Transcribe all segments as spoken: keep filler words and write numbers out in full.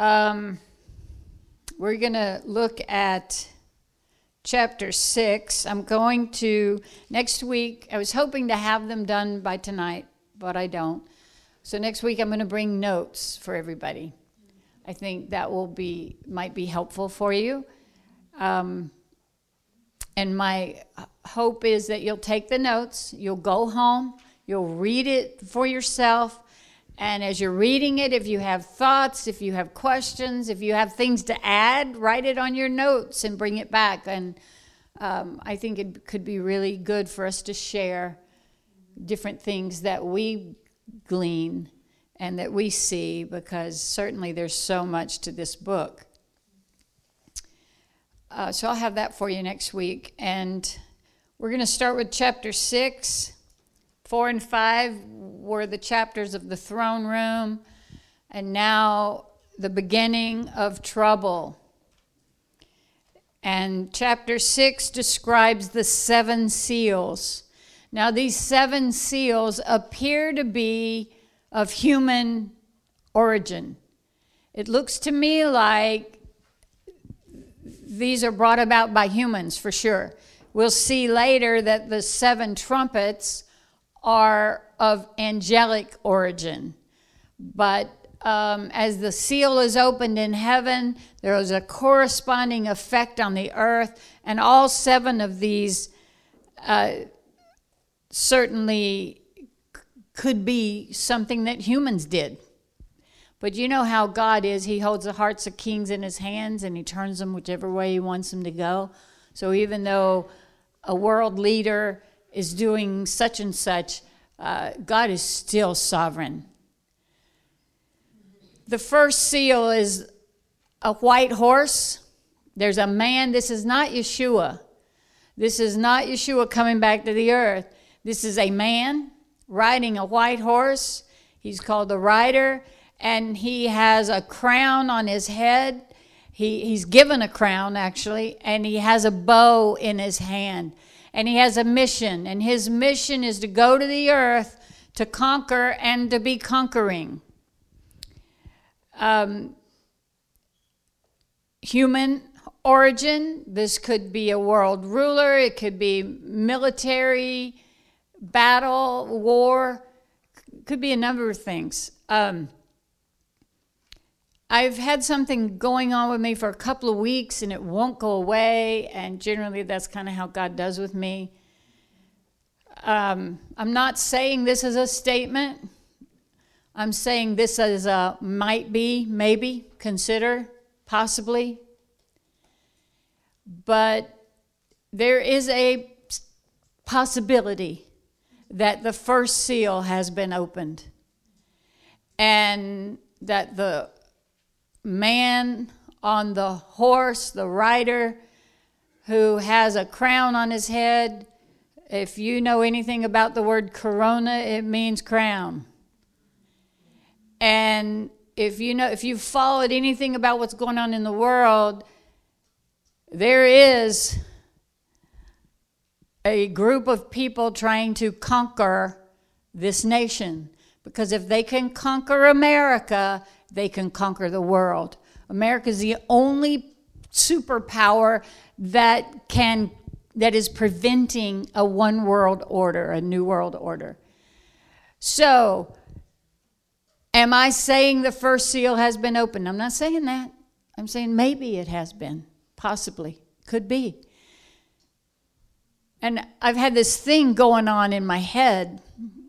Um, we're going to look at chapter six. I'm going to, next week, I was hoping to have them done by tonight, but I don't. So next week I'm going to bring notes for everybody. I think that will be, might be helpful for you. Um, and my hope is that you'll take the notes, you'll go home, you'll read it for yourself, and as you're reading it, if you have thoughts, if you have questions, if you have things to add, write it on your notes and bring it back. And um, I think it could be really good for us to share different things that we glean and that we see, because certainly there's so much to this book. Uh, so I'll have that for you next week. And we're going to start with chapter six. Four and five were the chapters of the throne room, and now the beginning of trouble. And chapter six describes the seven seals. Now, these seven seals appear to be of human origin. It looks to me like these are brought about by humans, for sure. We'll see later that the seven trumpets are of angelic origin. But um, as the seal is opened in heaven, there is a corresponding effect on the earth, and all seven of these uh, certainly c- could be something that humans did. But you know how God is. He holds the hearts of kings in his hands, and he turns them whichever way he wants them to go. So even though a world leader is doing such and such, uh, God is still sovereign. The first seal is a white horse. There's a man. This is not Yeshua. This is not Yeshua coming back to the earth. This is a man riding a white horse. He's called the rider, and he has a crown on his head. He, he's given a crown, actually, and he has a bow in his hand. And he has a mission, and his mission is to go to the earth to conquer and to be conquering. Um, human origin, this could be a world ruler, it could be military, battle, war, could be a number of things. Um, I've had something going on with me for a couple of weeks, and it won't go away, and generally that's kind of how God does with me. Um, I'm not saying this is a statement. I'm saying this as a might be, maybe, consider, possibly. But there is a possibility that the first seal has been opened, and that the man on the horse, the rider, who has a crown on his head. If you know anything about the word corona, it means crown. And if you know, if you've followed anything about what's going on in the world, there is a group of people trying to conquer this nation. Because if they can conquer America, they can conquer the world. America is the only superpower that can that is preventing a one world order, a new world order. So, am I saying the first seal has been opened? I'm not saying that. I'm saying maybe it has been, possibly, could be. And I've had this thing going on in my head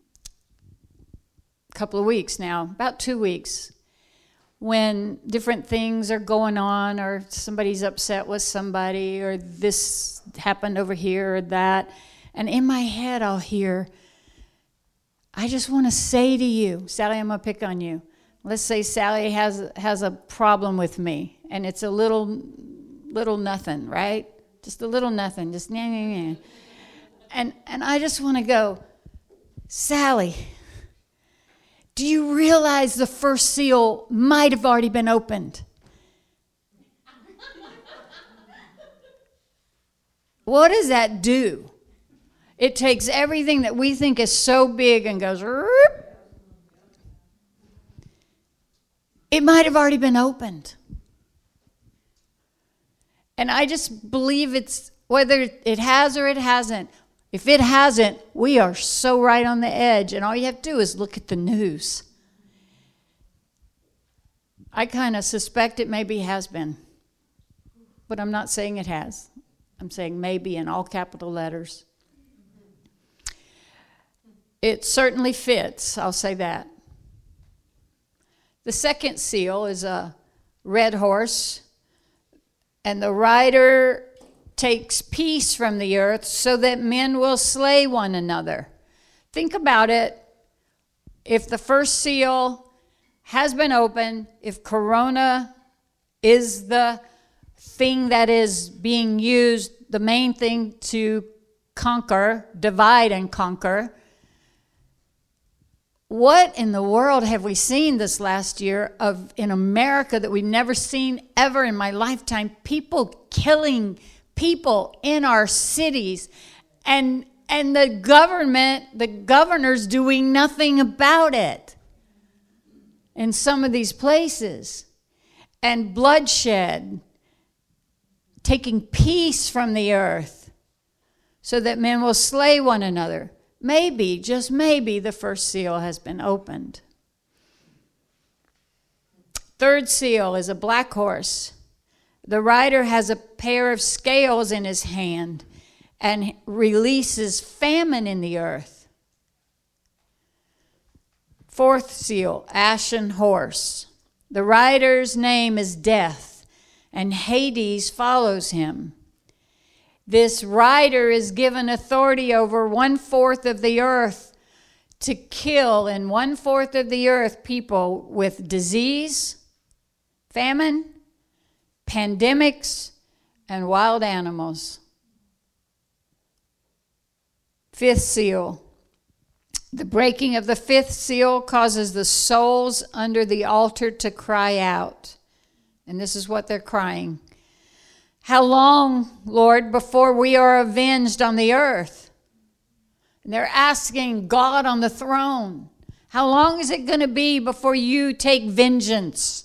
a couple of weeks now, about two weeks. When different things are going on, or somebody's upset with somebody, or this happened over here or that, and in my head I'll hear, I just want to say to you, Sally, I'm going to pick on you. Let's say Sally has has a problem with me, and it's a little, little nothing, right? Just a little nothing, just nah, nah, nah. And, and I just want to go, Sally, do you realize the first seal might have already been opened? What does that do? It takes everything that we think is so big and goes, it might have already been opened. And I just believe it's, whether it has or it hasn't, if it hasn't, we are so right on the edge. And all you have to do is look at the news. I kind of suspect it maybe has been. But I'm not saying it has. I'm saying maybe in all capital letters. It certainly fits, I'll say that. The second seal is a red horse, and the rider takes peace from the earth so that men will slay one another. Think about it. If the first seal has been opened, if Corona is the thing that is being used, the main thing to conquer, divide and conquer, what in the world have we seen this last year of in America that we've never seen ever in my lifetime? People killing people in our cities, and and the government, the governor's doing nothing about it in some of these places. And bloodshed, taking peace from the earth so that men will slay one another. Maybe, just maybe, the first seal has been opened. Third seal is a black horse. The rider has a pair of scales in his hand and releases famine in the earth. Fourth seal, ashen horse. The rider's name is Death, and Hades follows him. This rider is given authority over one-fourth of the earth to kill in one-fourth of the earth people with disease, famine, pandemics, and wild animals. Fifth seal. The breaking of the fifth seal causes the souls under the altar to cry out. And this is what they're crying. How long, Lord, before we are avenged on the earth? And they're asking God on the throne, how long is it going to be before you take vengeance?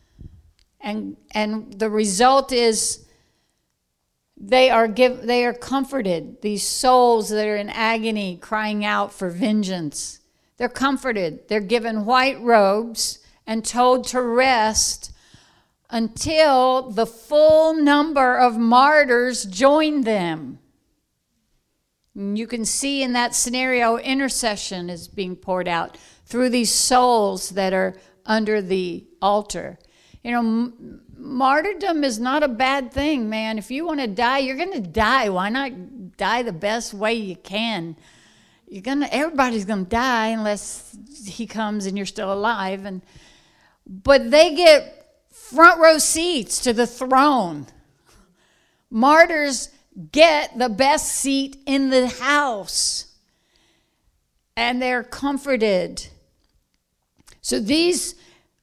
And and the result is they are give they are comforted. These souls that are in agony, crying out for vengeance, they're comforted. They're given white robes and told to rest until the full number of martyrs join them. And you can see in that scenario, intercession is being poured out through these souls that are under the altar. You know, m- martyrdom is not a bad thing, man. If you want to die, you're going to die. Why not die the best way you can? You're gonna. Everybody's going to die unless he comes and you're still alive. And but they get front row seats to the throne. Martyrs get the best seat in the house, and they're comforted. So these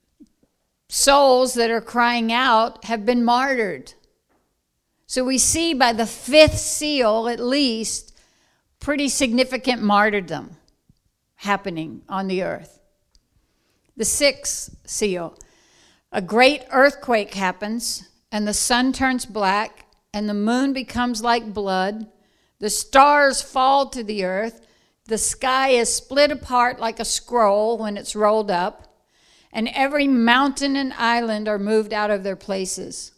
souls that are crying out have been martyred. So we see by the fifth seal, at least, pretty significant martyrdom happening on the earth. The sixth seal. A great earthquake happens, and the sun turns black, and the moon becomes like blood. The stars fall to the earth. The sky is split apart like a scroll when it's rolled up, and every mountain and island are moved out of their places.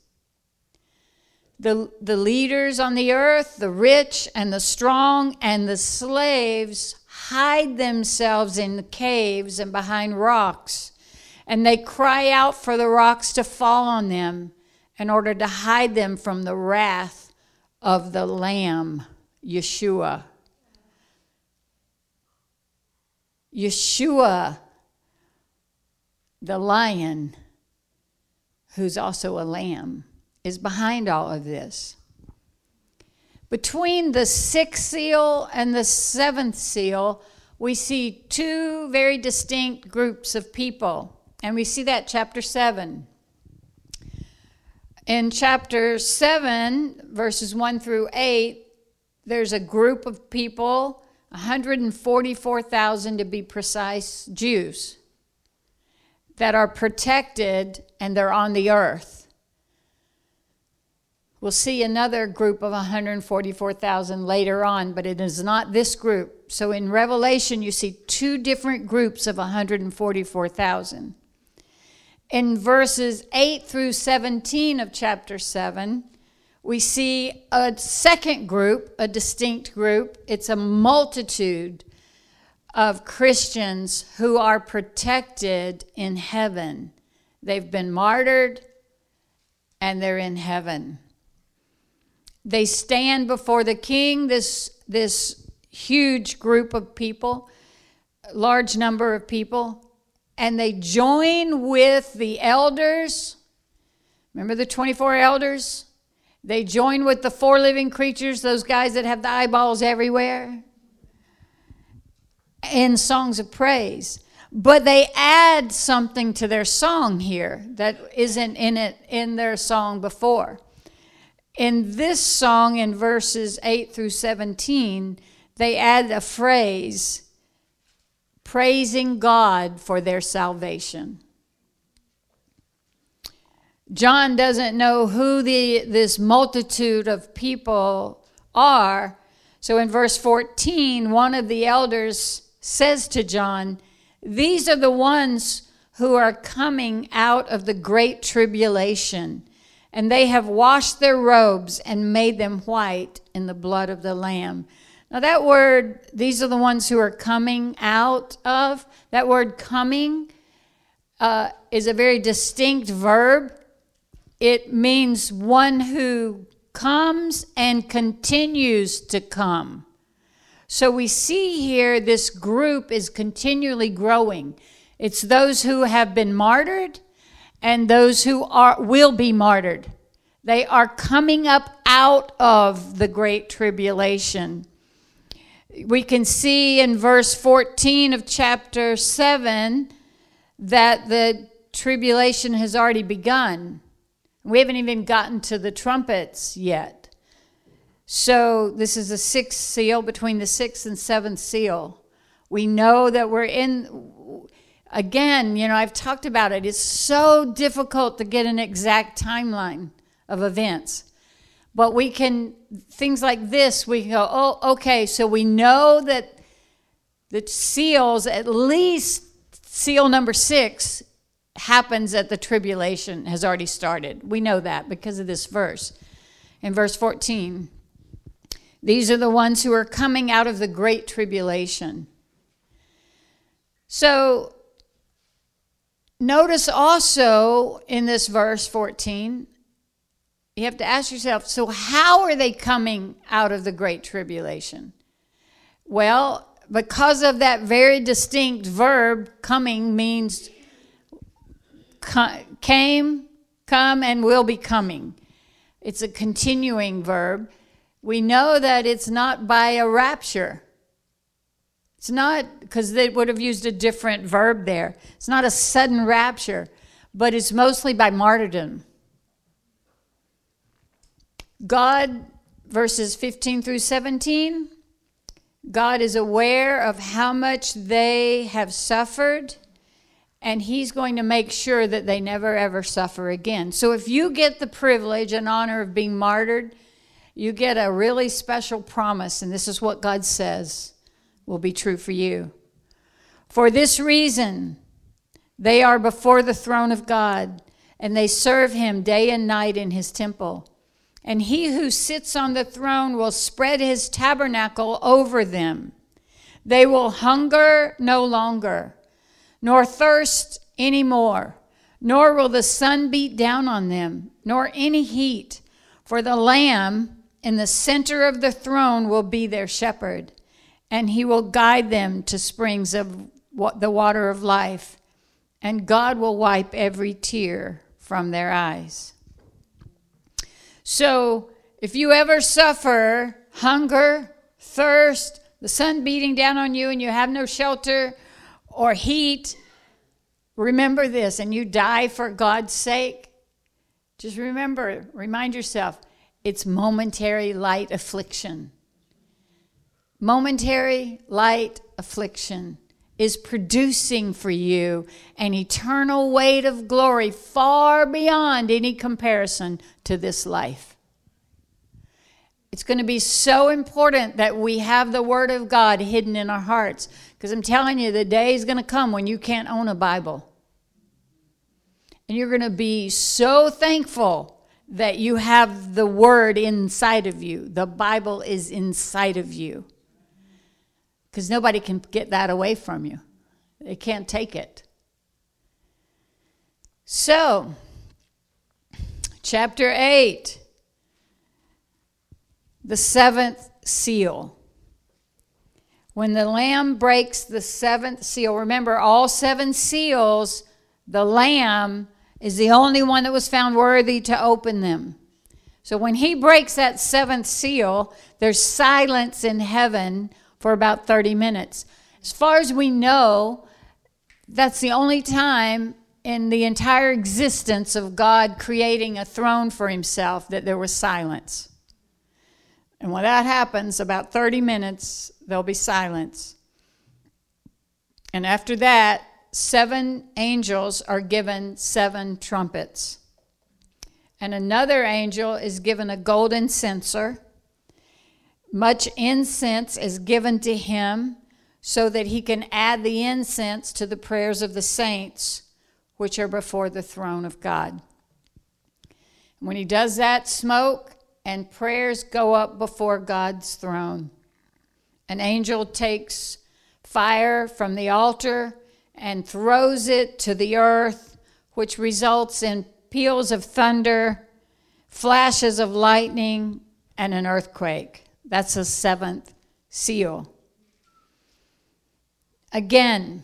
The, the leaders on the earth, the rich and the strong and the slaves, hide themselves in the caves and behind rocks. And they cry out for the rocks to fall on them in order to hide them from the wrath of the Lamb, Yeshua. Yeshua, the lion, who's also a lamb, is behind all of this. Between the sixth seal and the seventh seal, we see two very distinct groups of people. And we see that chapter seven. In chapter seven, verses one through eight, there's a group of people, one hundred forty-four thousand to be precise, Jews. that are protected and they're on the earth. We'll see another group of one hundred forty-four thousand later on, but it is not this group. So in Revelation, you see two different groups of one hundred forty-four thousand. In verses eight through seventeen of chapter seven, we see a second group, a distinct group. It's a multitude of Christians who are protected in heaven. They've been martyred and they're in heaven. They stand before the king, this, this huge group of people, large number of people, and they join with the elders. Remember the twenty-four elders? They join with the four living creatures, those guys that have the eyeballs everywhere, in songs of praise. But they add something to their song here that isn't in it in their song before. In this song, in verses eight through seventeen, they add a phrase, praising God for their salvation. John doesn't know who the this multitude of people are. So in verse fourteen, one of the elders says to John, "These are the ones who are coming out of the great tribulation, and they have washed their robes and made them white in the blood of the Lamb." Now that word, these are the ones who are coming out of, that word coming uh, is a very distinct verb. It means one who comes and continues to come. So we see here this group is continually growing. It's those who have been martyred and those who are will be martyred. They are coming up out of the great tribulation. We can see in verse fourteen of chapter seven that the tribulation has already begun. We haven't even gotten to the trumpets yet. So this is the sixth seal, between the sixth and seventh seal. We know that we're in, again, you know, I've talked about it. It's so difficult to get an exact timeline of events. But we can, things like this, we can go, oh, okay, so we know that the seals, at least seal number six, happens at the tribulation has already started. We know that because of this verse. In verse fourteen, these are the ones who are coming out of the great tribulation. So notice also in this verse fourteen, you have to ask yourself, so how are they coming out of the great tribulation? Well, because of that very distinct verb, coming means came, come, and will be coming. It's a continuing verb. We know that it's not by a rapture. It's not, because they would have used a different verb there. It's not a sudden rapture, but it's mostly by martyrdom. God, verses fifteen through seventeen, God is aware of how much they have suffered, and he's going to make sure that they never ever suffer again. So if you get the privilege and honor of being martyred, you get a really special promise, and this is what God says will be true for you. For this reason, they are before the throne of God, and they serve him day and night in his temple. And he who sits on the throne will spread his tabernacle over them. They will hunger no longer, nor thirst any more, nor will the sun beat down on them, nor any heat. For the Lamb in the center of the throne will be their shepherd, and he will guide them to springs of the water of life, and God will wipe every tear from their eyes. So if you ever suffer hunger, thirst, the sun beating down on you, and you have no shelter or heat, remember this, and you die for God's sake, just remember, remind yourself, it's momentary light affliction. Momentary light affliction. is producing for you an eternal weight of glory far beyond any comparison to this life. It's going to be so important that we have the Word of God hidden in our hearts, because I'm telling you, the day is going to come when you can't own a Bible. And you're going to be so thankful that you have the Word inside of you. The Bible is inside of you. Because nobody can get that away from you. They can't take it. So, chapter eight. The seventh seal. When the Lamb breaks the seventh seal, remember all seven seals, the Lamb is the only one that was found worthy to open them. So when he breaks that seventh seal, there's silence in heaven for about thirty minutes. As far as we know, that's the only time in the entire existence of God creating a throne for himself that there was silence. And when that happens, about thirty minutes, there'll be silence. And after that, seven angels are given seven trumpets. And another angel is given a golden censer. Much incense is given to him so that he can add the incense to the prayers of the saints, which are before the throne of God. When he does that, smoke and prayers go up before God's throne. An angel takes fire from the altar and throws it to the earth, which results in peals of thunder, flashes of lightning, and an earthquake. That's the seventh seal. Again,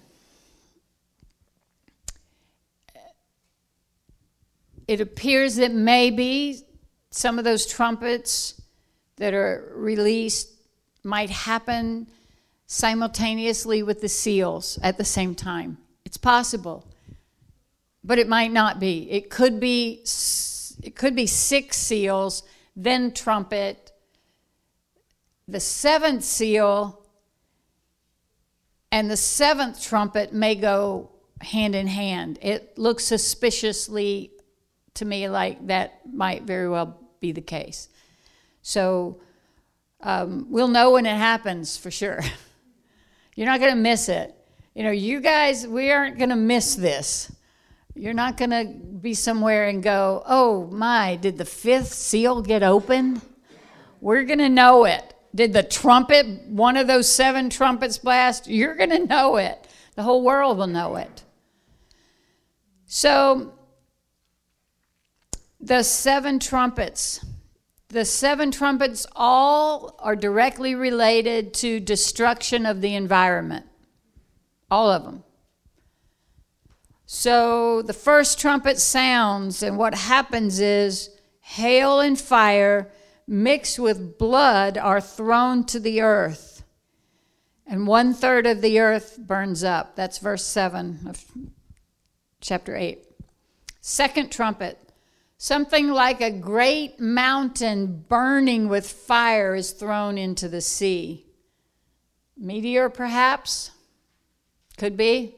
it appears that maybe some of those trumpets that are released might happen simultaneously with the seals at the same time. It's possible, but it might not be. It could be, it could be six seals, then trumpet, the seventh seal, and the seventh trumpet may go hand in hand. It looks suspiciously to me like that might very well be the case. So um, we'll know when it happens for sure. You're not going to miss it. You know, you guys, we aren't going to miss this. You're not going to be somewhere and go, oh my, did the fifth seal get opened? We're going to know it. Did the trumpet, one of those seven trumpets blast? You're going to know it. The whole world will know it. So, the seven trumpets. The seven trumpets all are directly related to destruction of the environment. All of them. So the first trumpet sounds, and what happens is hail and fire mixed with blood are thrown to the earth. And one third of the earth burns up. That's verse seven of chapter eight. Second trumpet. Something like a great mountain burning with fire is thrown into the sea. Meteor, perhaps? Could be.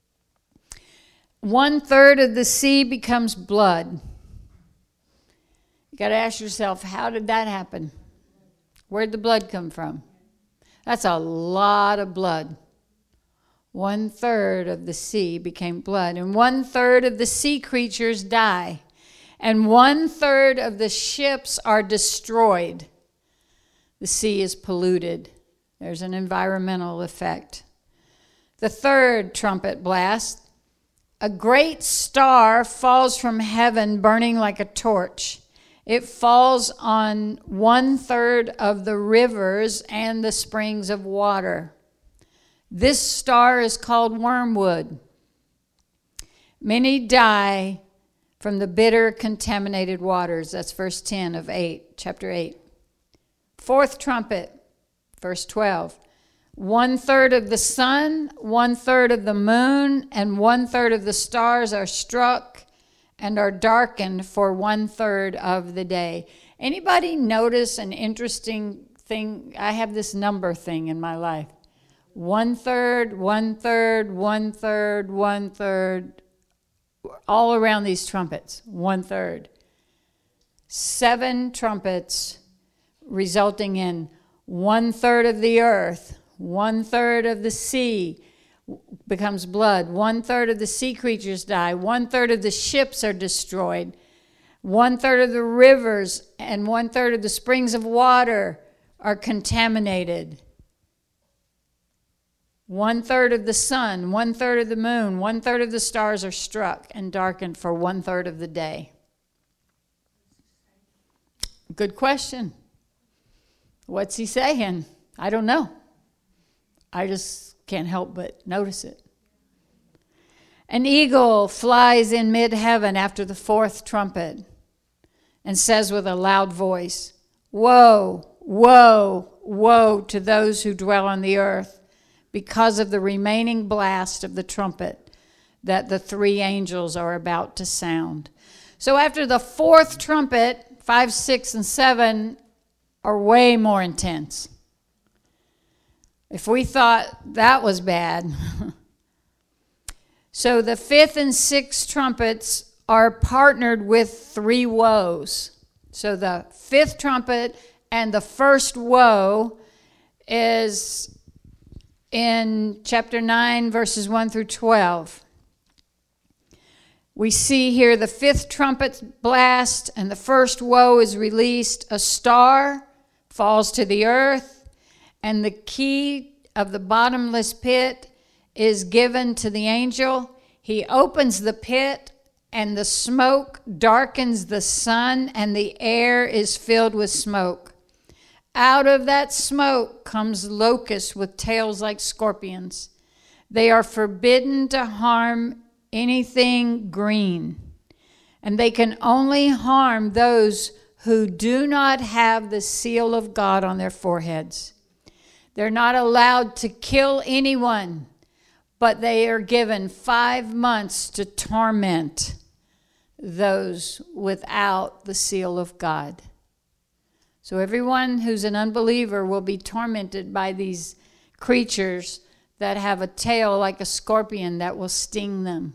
One third of the sea becomes blood. You got to ask yourself, how did that happen? Where'd the blood come from? That's a lot of blood. One third of the sea became blood, and one third of the sea creatures die. And one third of the ships are destroyed. The sea is polluted. There's an environmental effect. The third trumpet blast. A great star falls from heaven burning like a torch. It falls on one third of the rivers and the springs of water. This star is called wormwood. Many die from the bitter, contaminated waters. That's verse ten of eight, chapter eight. Fourth trumpet, verse twelve. One third of the sun, one third of the moon, and one third of the stars are struck and are darkened for one third of the day. Anybody notice an interesting thing? I have this number thing in my life. One third, one third, one third, one third, all around these trumpets, one third. Seven trumpets resulting in one third of the earth, one third of the sea becomes blood, one third of the sea creatures die, one third of the ships are destroyed, one third of the rivers and one third of the springs of water are contaminated. One third of the sun, one third of the moon, one third of the stars are struck and darkened for one third of the day. Good question. What's he saying? I don't know. I just can't help but notice it. An eagle flies in mid-heaven after the fourth trumpet and says with a loud voice, "Woe, woe, woe to those who dwell on the earth, because of the remaining blast of the trumpet that the three angels are about to sound." So after the fourth trumpet, five, six, and seven are way more intense. If we thought that was bad. So the fifth and sixth trumpets are partnered with three woes. So the fifth trumpet and the first woe is in chapter nine, verses one through twelve. We see here the fifth trumpet blast, and the first woe is released. A star falls to the earth, and the key of the bottomless pit is given to the angel. He opens the pit, and the smoke darkens the sun, and the air is filled with smoke. Out of that smoke comes locusts with tails like scorpions. They are forbidden to harm anything green, and they can only harm those who do not have the seal of God on their foreheads. They're not allowed to kill anyone, but they are given five months to torment those without the seal of God. So everyone who's an unbeliever will be tormented by these creatures that have a tail like a scorpion that will sting them.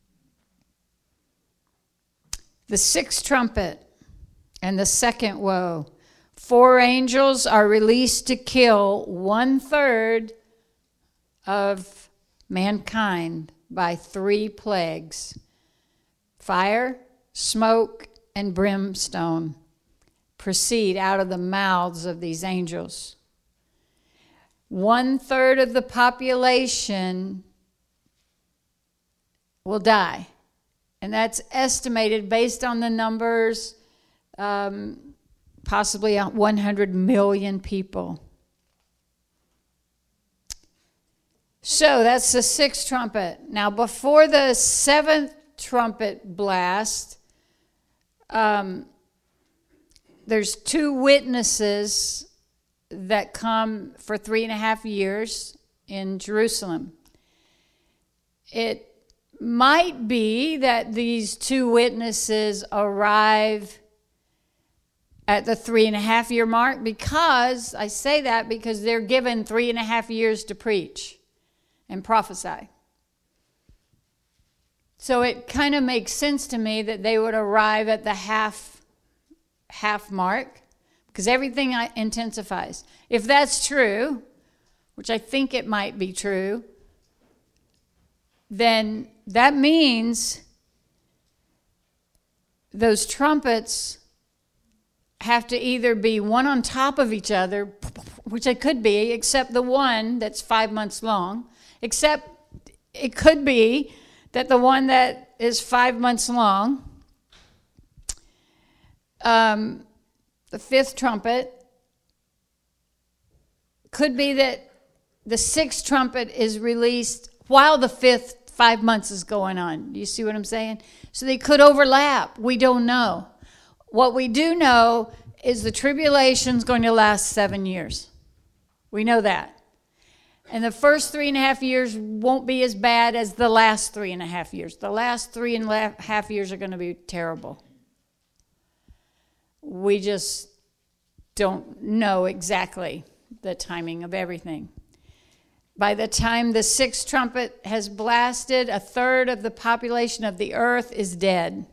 The sixth trumpet and the second woe. Four angels are released to kill one third of mankind by three plagues: fire, smoke, and brimstone proceed out of the mouths of these angels. One third of the population will die. And that's estimated based on the numbers, um, possibly one hundred million people. So that's the sixth trumpet. Now, before the seventh trumpet blast, um, there's two witnesses that come for three and a half years in Jerusalem. It might be that these two witnesses arrive at the three and a half year mark, because I say that because they're given three and a half years to preach and prophesy. So it kind of makes sense to me that they would arrive at the half half mark, because everything intensifies. If that's true, which I think it might be true, then that means those trumpets have to either be one on top of each other, which it could be, except the one that's five months long, except it could be that the one that is five months long, um, the fifth trumpet, could be that the sixth trumpet is released while the fifth five months is going on. Do you see what I'm saying? So they could overlap. We don't know. What we do know is the tribulation is going to last seven years. We know that. And the first three and a half years won't be as bad as the last three and a half years. The last three and a half years are going to be terrible. We just don't know exactly the timing of everything. By the time the sixth trumpet has blasted, a third of the population of the earth is dead.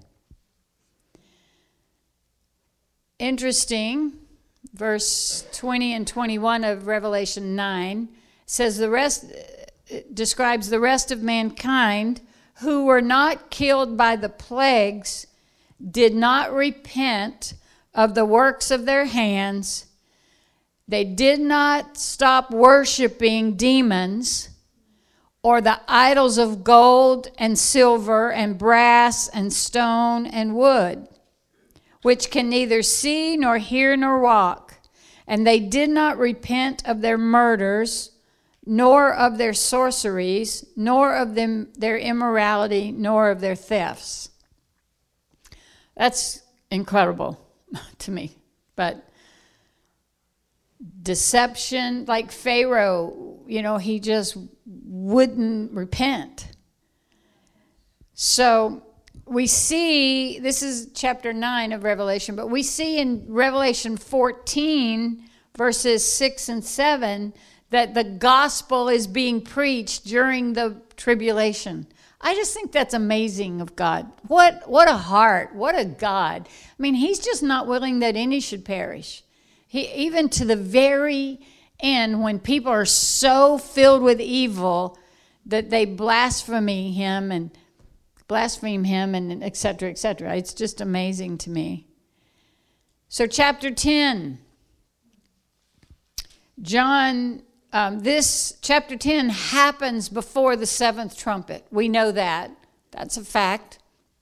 Interesting, verse twenty and twenty-one of Revelation nine says the rest, describes the rest of mankind who were not killed by the plagues, did not repent of the works of their hands. They did not stop worshiping demons or the idols of gold and silver and brass and stone and wood, which can neither see nor hear nor walk. And they did not repent of their murders, nor of their sorceries, nor of them, their immorality, nor of their thefts. That's incredible to me. But deception, like Pharaoh, you know, he just wouldn't repent. So we see, this is chapter nine of Revelation, but we see in Revelation fourteen, verses six and seven, that the gospel is being preached during the tribulation. I just think that's amazing of God. What, what a heart, what a God. I mean, he's just not willing that any should perish. He, even to the very end, when people are so filled with evil that they blaspheme him and blaspheme him and et cetera, et cetera. It's just amazing to me. So chapter ten, John, um, this chapter ten happens before the seventh trumpet. We know that. That's a fact.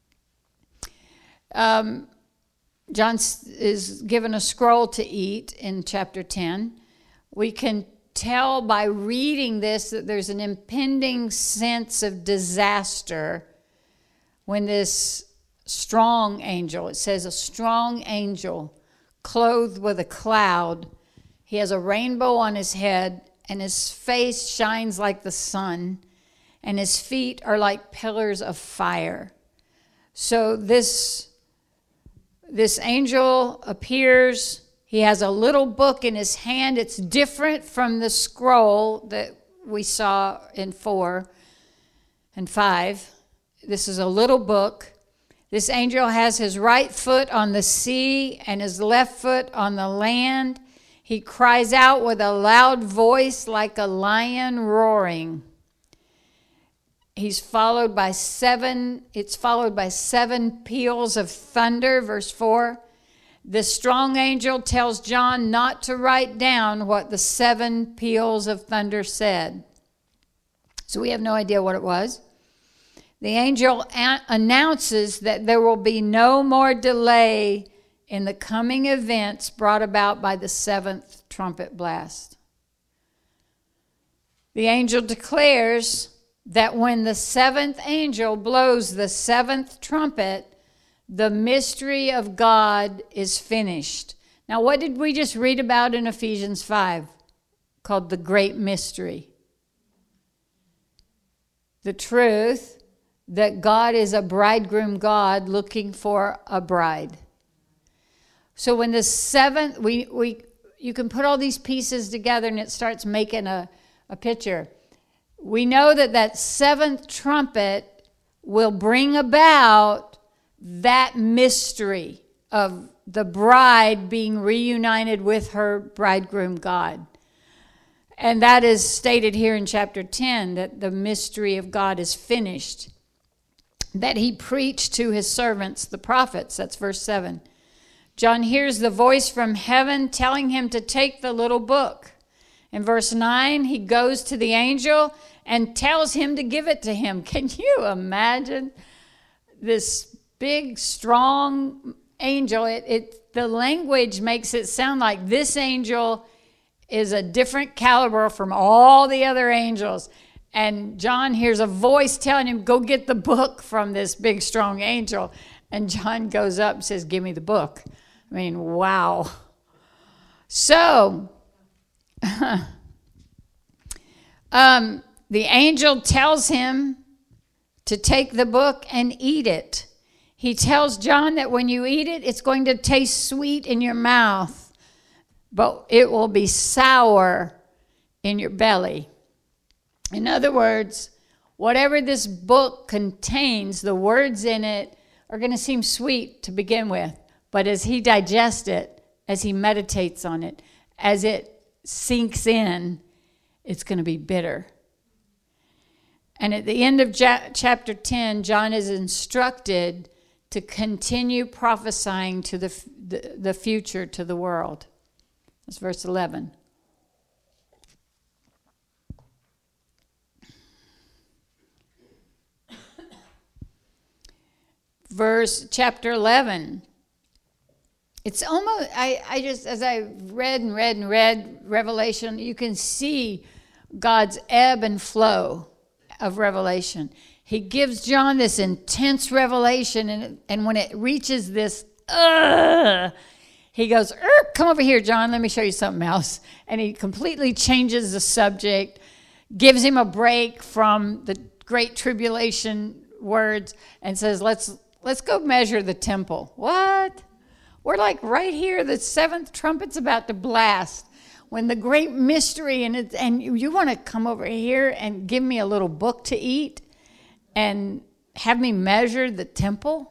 Um, John is given a scroll to eat in chapter ten. We can tell by reading this that there's an impending sense of disaster when this strong angel, it says a strong angel clothed with a cloud. He has a rainbow on his head, and his face shines like the sun, and his feet are like pillars of fire. So this This angel appears. He has a little book in his hand. It's different from the scroll that we saw in four and five. This is a little book. This angel has his right foot on the sea and his left foot on the land. He cries out with a loud voice like a lion roaring. He's followed by seven, it's followed by seven peals of thunder, verse four. The strong angel tells John not to write down what the seven peals of thunder said. So we have no idea what it was. The angel a- announces that there will be no more delay in the coming events brought about by the seventh trumpet blast. The angel declares that when the seventh angel blows the seventh trumpet, the mystery of God is finished. Now, what did we just read about in Ephesians five? Called the great mystery. The truth that God is a bridegroom God looking for a bride. So when the seventh, we, we you can put all these pieces together and it starts making a, a picture. We know that that seventh trumpet will bring about that mystery of the bride being reunited with her bridegroom God. And that is stated here in chapter ten, that the mystery of God is finished, that he preached to his servants, the prophets. That's verse seven. John hears the voice from heaven telling him to take the little book. In verse nine, he goes to the angel and tells him to give it to him. Can you imagine this big, strong angel? It, it the language makes it sound like this angel is a different caliber from all the other angels. And John hears a voice telling him, go get the book from this big, strong angel. And John goes up and says, give me the book. I mean, wow. So, um, the angel tells him to take the book and eat it. He tells John that when you eat it, it's going to taste sweet in your mouth, but it will be sour in your belly. In other words, whatever this book contains, the words in it are going to seem sweet to begin with. But as he digests it, as he meditates on it, as it sinks in, it's going to be bitter. And at the end of ja- chapter ten, John is instructed to continue prophesying to the, f- the, the future to the world. That's verse eleven. Verse chapter eleven. It's almost, I, I just, as I read and read and read Revelation, you can see God's ebb and flow of revelation. He gives John this intense revelation, and, and when it reaches this, uh, he goes, come over here, John, let me show you something else. And he completely changes the subject, gives him a break from the great tribulation words, and says, let's let's go measure the temple. What? We're like right here, the seventh trumpet's about to blast. When the great mystery, and it's, and you want to come over here and give me a little book to eat and have me measure the temple?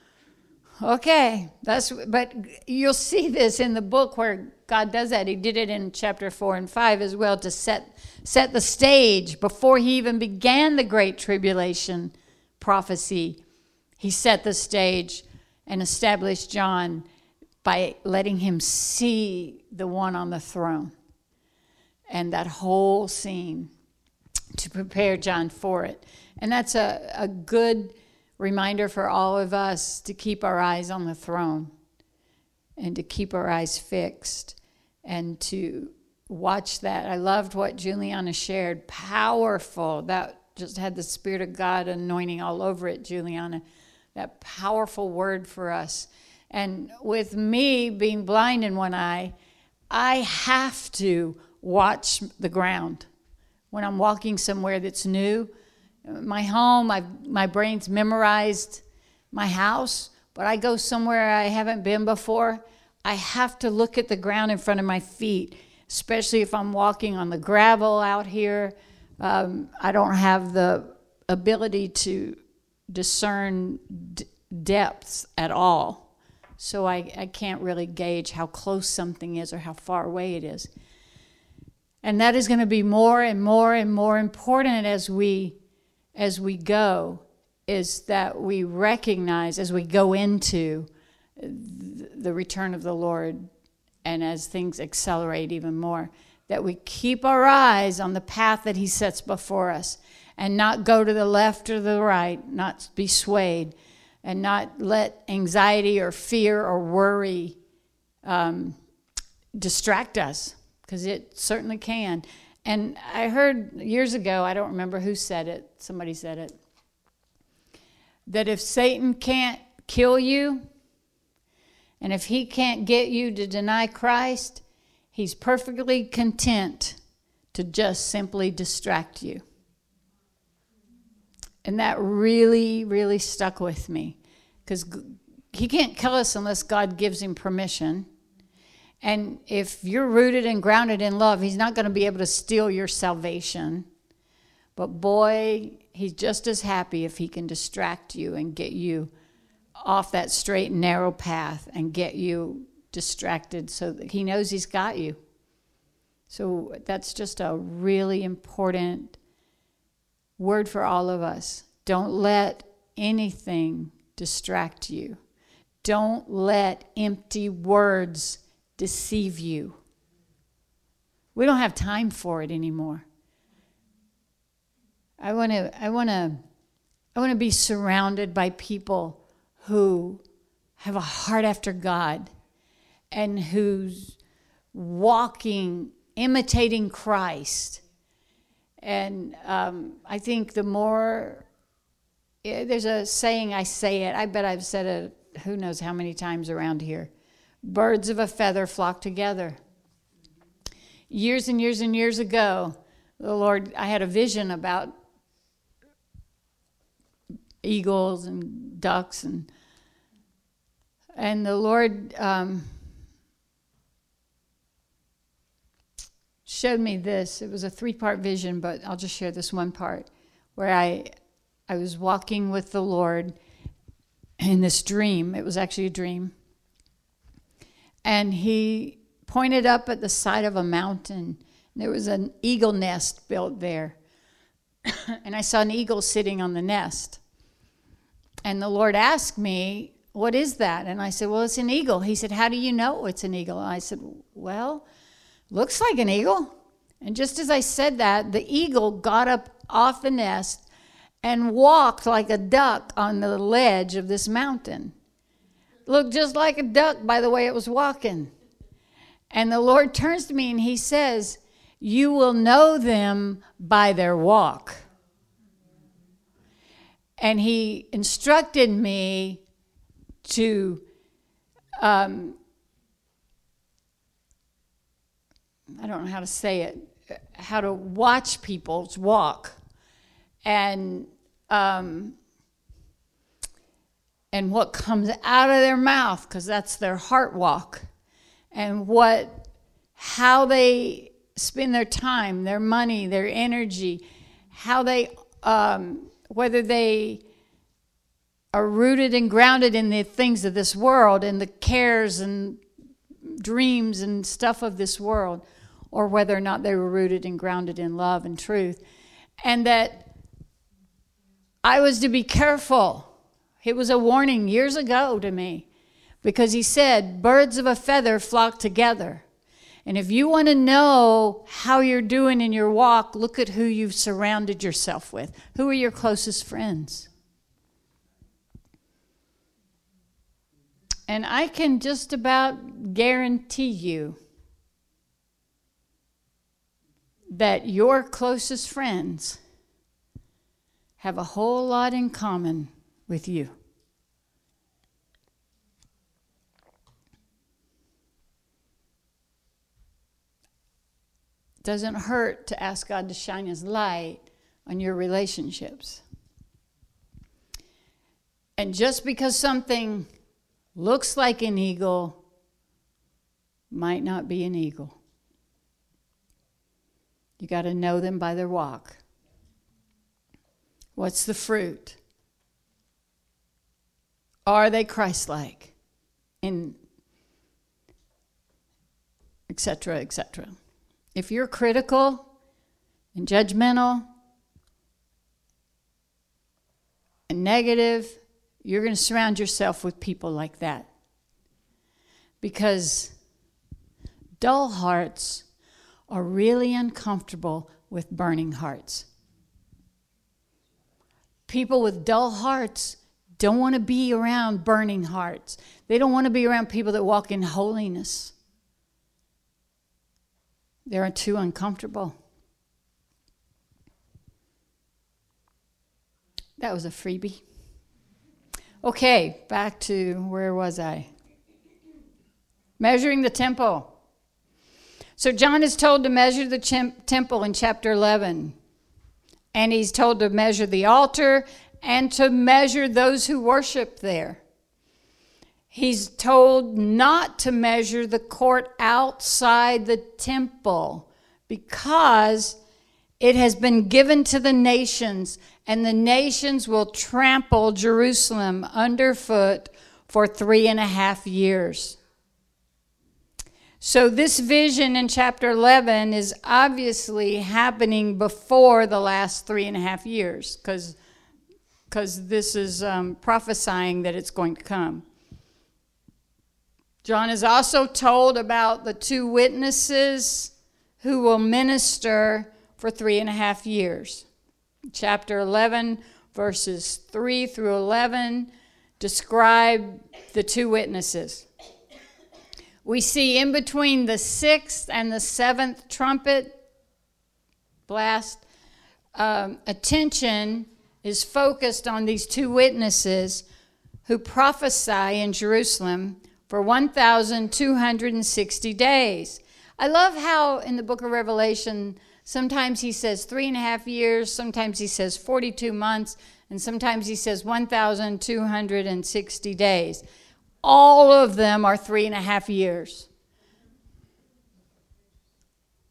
Okay, that's, but you'll see this in the book where God does that. He did it in chapter four and five as well to set, set the stage before he even began the great tribulation prophecy. He set the stage and established John by letting him see the one on the throne and that whole scene to prepare John for it. And that's a, a good reminder for all of us to keep our eyes on the throne and to keep our eyes fixed and to watch that. I loved what Juliana shared. Powerful. That just had the Spirit of God anointing all over it, Juliana. That powerful word for us. And with me being blind in one eye, I have to watch the ground. When I'm walking somewhere that's new, my home, I've, my brain's memorized my house, but I go somewhere I haven't been before, I have to look at the ground in front of my feet, especially if I'm walking on the gravel out here. Um, I don't have the ability to discern d- depths at all. So I, I can't really gauge how close something is or how far away it is. And that is going to be more and more and more important as we as we go, is that we recognize as we go into the return of the Lord and as things accelerate even more, that we keep our eyes on the path that he sets before us and not go to the left or the right, not be swayed, and not let anxiety or fear or worry um, distract us, because it certainly can. And I heard years ago, I don't remember who said it, somebody said it, that if Satan can't kill you, and if he can't get you to deny Christ, he's perfectly content to just simply distract you. And that really, really stuck with me, because he can't kill us unless God gives him permission. And if you're rooted and grounded in love, he's not going to be able to steal your salvation. But boy, he's just as happy if he can distract you and get you off that straight and narrow path and get you distracted so that he knows he's got you. So that's just a really important word for all of us. Don't let anything distract you. Don't let empty words deceive you. We don't have time for it anymore. I want to I want to I want to be surrounded by people who have a heart after God and who's walking, imitating Christ. And um, I think the more, yeah, there's a saying, I say it, I bet I've said it who knows how many times around here. Birds of a feather flock together. Years and years and years ago, the Lord, I had a vision about eagles and ducks, and and the Lord um, showed me this. It was a three-part vision, but I'll just share this one part where I I was walking with the Lord in this dream. It was actually a dream. And he pointed up at the side of a mountain. There was an eagle nest built there. And I saw an eagle sitting on the nest. And the Lord asked me, what is that? And I said, well, it's an eagle. He said, how do you know it's an eagle? And I said, well, looks like an eagle. And just as I said that, the eagle got up off the nest and walked like a duck on the ledge of this mountain. Looked just like a duck by the way it was walking. And the Lord turns to me and he says, you will know them by their walk. And he instructed me to um, I don't know how to say it, how to watch people's walk. And um, and what comes out of their mouth, because that's their heart walk, and what how they spend their time, their money, their energy, how they um, whether they are rooted and grounded in the things of this world and the cares and dreams and stuff of this world, or whether or not they were rooted and grounded in love and truth. And that I was to be careful. It was a warning years ago to me, because he said, birds of a feather flock together. And if you want to know how you're doing in your walk, look at who you've surrounded yourself with. Who are your closest friends? And I can just about guarantee you that your closest friends have a whole lot in common with you. It doesn't hurt to ask God to shine his light on your relationships. And just because something looks like an eagle might not be an eagle. You got to know them by their walk. What's the fruit? Are they Christ-like? In et cetera, et cetera. If you're critical and judgmental and negative, you're going to surround yourself with people like that. Because dull hearts are really uncomfortable with burning hearts. People with dull hearts don't want to be around burning hearts. They don't want to be around people that walk in holiness. They're too uncomfortable. That was a freebie. Okay, back to, where was I? Measuring the temple. So John is told to measure the chim- temple in chapter eleven. And he's told to measure the altar and to measure those who worship there. He's told not to measure the court outside the temple because it has been given to the nations, and the nations will trample Jerusalem underfoot for three and a half years. So this vision in chapter eleven is obviously happening before the last three and a half years, because because this is um, prophesying that it's going to come. John is also told about the two witnesses who will minister for three and a half years. Chapter eleven, verses three through eleven, describe the two witnesses. We see in between the sixth and the seventh trumpet blast, um, attention is focused on these two witnesses who prophesy in Jerusalem for one thousand two hundred sixty days. I love how in the book of Revelation, sometimes he says three and a half years, sometimes he says forty-two months, and sometimes he says one thousand two hundred sixty days. All of them are three and a half years.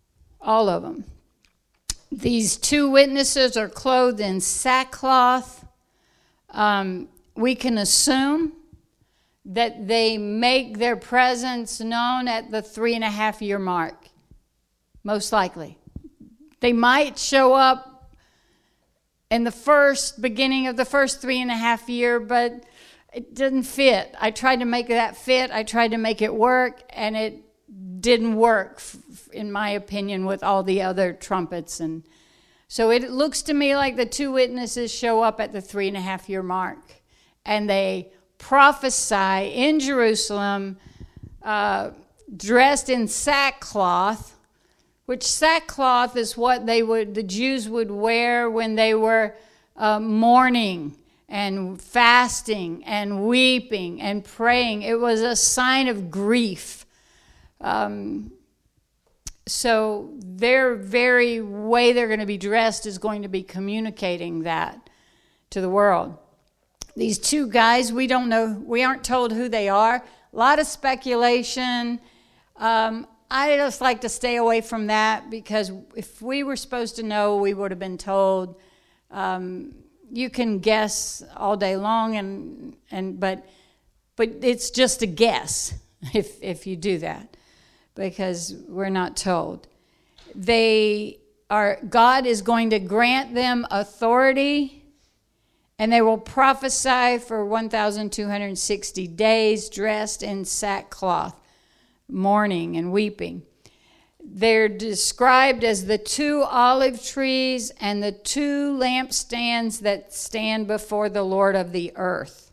all of them. These two witnesses are clothed in sackcloth. Um, we can assume that they make their presence known at the three and a half year mark, most likely. They might show up in the first beginning of the first three and a half year, but it didn't fit. I tried to make that fit. I tried to make it work, and it didn't work, in my opinion, with all the other trumpets. And so it looks to me like the two witnesses show up at the three and a half year mark, and they prophesy in Jerusalem, uh, dressed in sackcloth, which sackcloth is what they would, the Jews would wear when they were uh, mourning and fasting and weeping and praying. It was a sign of grief. Um, so their very way they're going to be dressed is going to be communicating that to the world. These two guys, we don't know, we aren't told who they are. A lot of speculation. Um, I just like to stay away from that, because if we were supposed to know, we would have been told. Um, you can guess all day long, and and but but it's just a guess if if you do that, because we're not told. They are, God is going to grant them authority, and they will prophesy for one thousand two hundred sixty days dressed in sackcloth, mourning and weeping. They're described as the two olive trees and the two lampstands that stand before the Lord of the earth.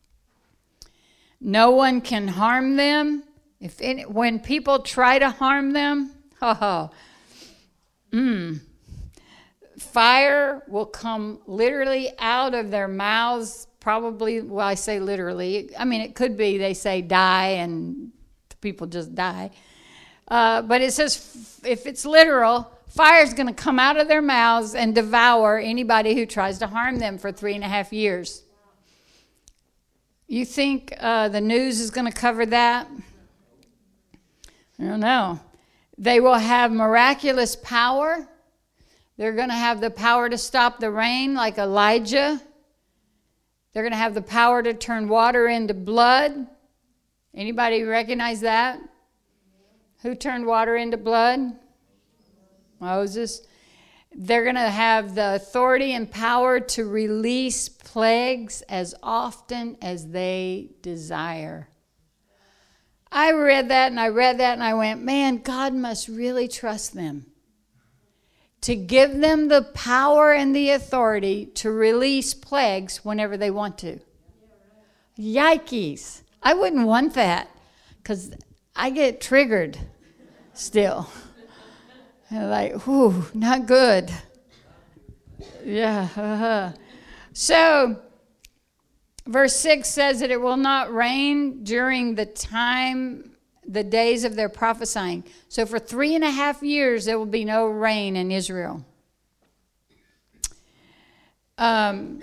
No one can harm them. If any, when people try to harm them, oh, mm, fire will come literally out of their mouths. Probably, well, I say literally. I mean, it could be they say die and people just die. Uh, but it says if it's literal, fire is going to come out of their mouths and devour anybody who tries to harm them for three and a half years. You think uh, the news is going to cover that? I don't know. They will have miraculous power. They're going to have the power to stop the rain like Elijah. They're going to have the power to turn water into blood. Anybody recognize that? Who turned water into blood? Moses. They're going to have the authority and power to release plagues as often as they desire. I read that and I read that and I went, man, God must really trust them to give them the power and the authority to release plagues whenever they want to. Yikes. I wouldn't want that, because I get triggered still. And like, whew, not good. Yeah. Uh-huh. So, verse six says that it will not rain during the time, the days of their prophesying. So for three and a half years, there will be no rain in Israel. Um,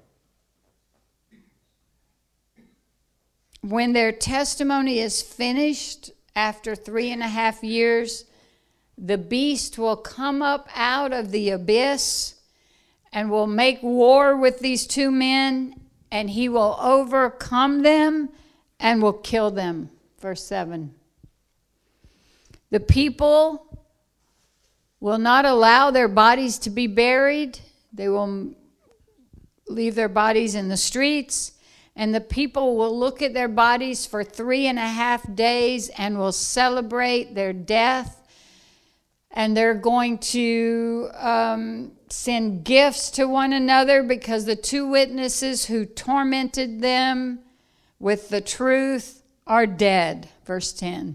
when their testimony is finished after three and a half years, the beast will come up out of the abyss and will make war with these two men, and he will overcome them and will kill them. Verse seven. The people will not allow their bodies to be buried. They will leave their bodies in the streets, and the people will look at their bodies for three and a half days and will celebrate their death. And they're going to um, send gifts to one another, because the two witnesses who tormented them with the truth are dead. Verse ten.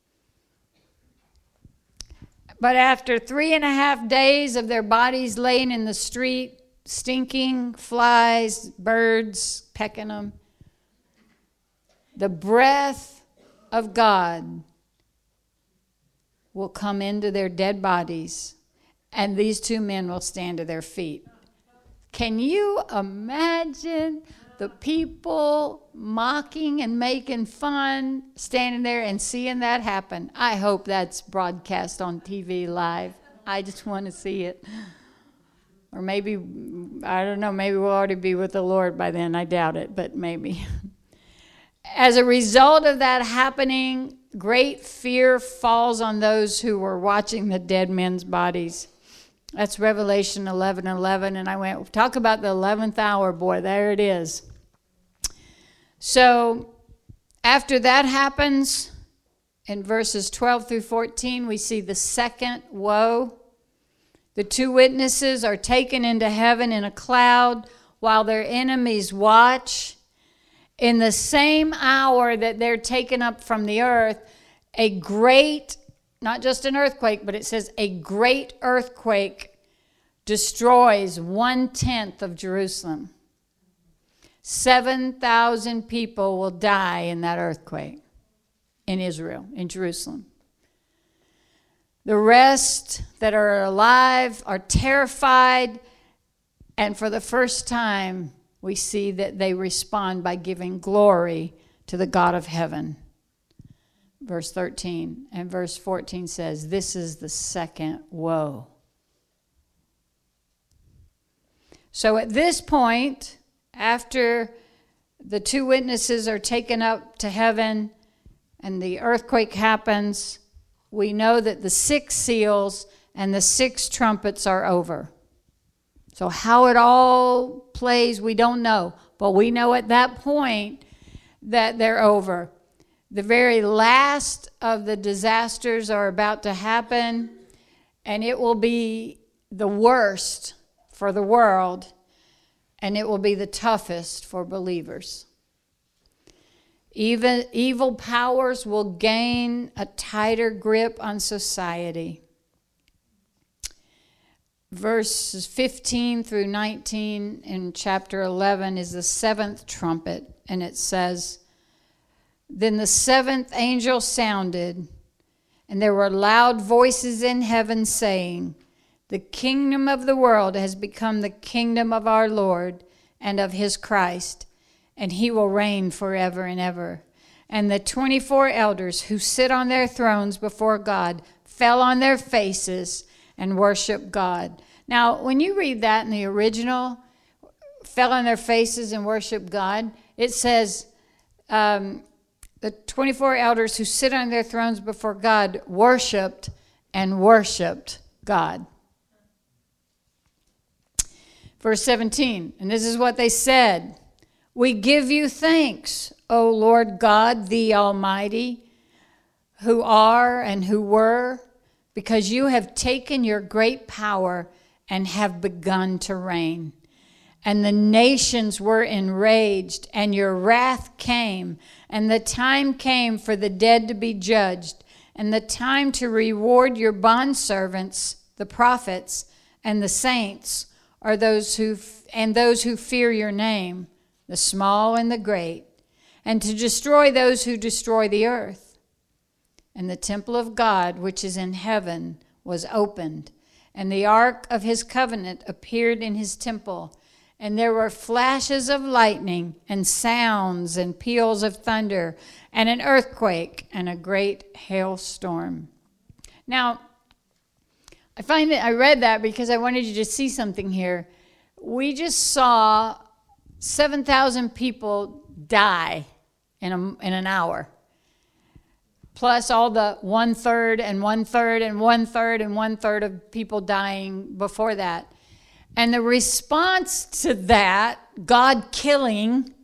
But after three and a half days of their bodies laying in the street, stinking, flies, birds pecking them, the breath of God will come into their dead bodies, and these two men will stand to their feet. Can you imagine The people mocking and making fun, standing there and seeing that happen. I hope that's broadcast on T V live. I just want to see it. Or maybe, I don't know, maybe we'll already be with the Lord by then. I doubt it, but maybe. As a result of that happening, great fear falls on those who were watching the dead men's bodies. That's Revelation eleven eleven. And I went, talk about the eleventh hour, boy, there it is. So after that happens, in verses twelve through fourteen, we see the second woe. The two witnesses are taken into heaven in a cloud while their enemies watch. In the same hour that they're taken up from the earth, a great, not just an earthquake, but it says a great earthquake destroys one-tenth of Jerusalem. seven thousand people will die in that earthquake in Israel, in Jerusalem. The rest that are alive are terrified, and for the first time, we see that they respond by giving glory to the God of heaven. Verse thirteen and verse fourteen says, this is the second woe. So at this point, after the two witnesses are taken up to heaven and the earthquake happens, we know that the six seals and the six trumpets are over. So how it all plays, we don't know. But we know at that point that they're over. The very last of the disasters are about to happen, and it will be the worst for the world, and it will be the toughest for believers. Even evil powers will gain a tighter grip on society. Verses fifteen through nineteen in chapter eleven is the seventh trumpet, and it says, then the seventh angel sounded, and there were loud voices in heaven saying, the kingdom of the world has become the kingdom of our Lord and of his Christ, and he will reign forever and ever. And the twenty-four elders who sit on their thrones before God fell on their faces and worshiped God. Now, when you read that in the original, fell on their faces and worshiped God, it says, um, the twenty-four elders who sit on their thrones before God worshiped and worshiped God. Verse seventeen, and this is what they said. We give you thanks, O Lord God, the Almighty, who are and who were, because you have taken your great power and have begun to reign. And the nations were enraged, and your wrath came, and the time came for the dead to be judged, and the time to reward your bondservants, the prophets, and the saints, are those who and those who fear your name, the small and the great, and to destroy those who destroy the earth. And the temple of God, which is in heaven, was opened, and the ark of his covenant appeared in his temple. And there were flashes of lightning and sounds and peals of thunder and an earthquake and a great hailstorm. Now, I find that I read that because I wanted you to see something here. We just saw seven thousand people die in, a, in an hour. Plus all the one-third and one-third and one-third and one-third of people dying before that. And the response to that, God killing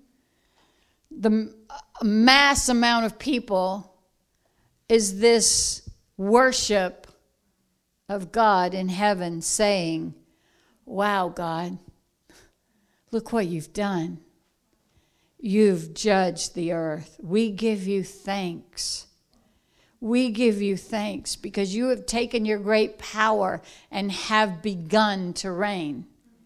the mass amount of people, is this worship of God in heaven saying, wow, God, look what you've done. You've judged the earth. We give you thanks. We give you thanks because you have taken your great power and have begun to reign.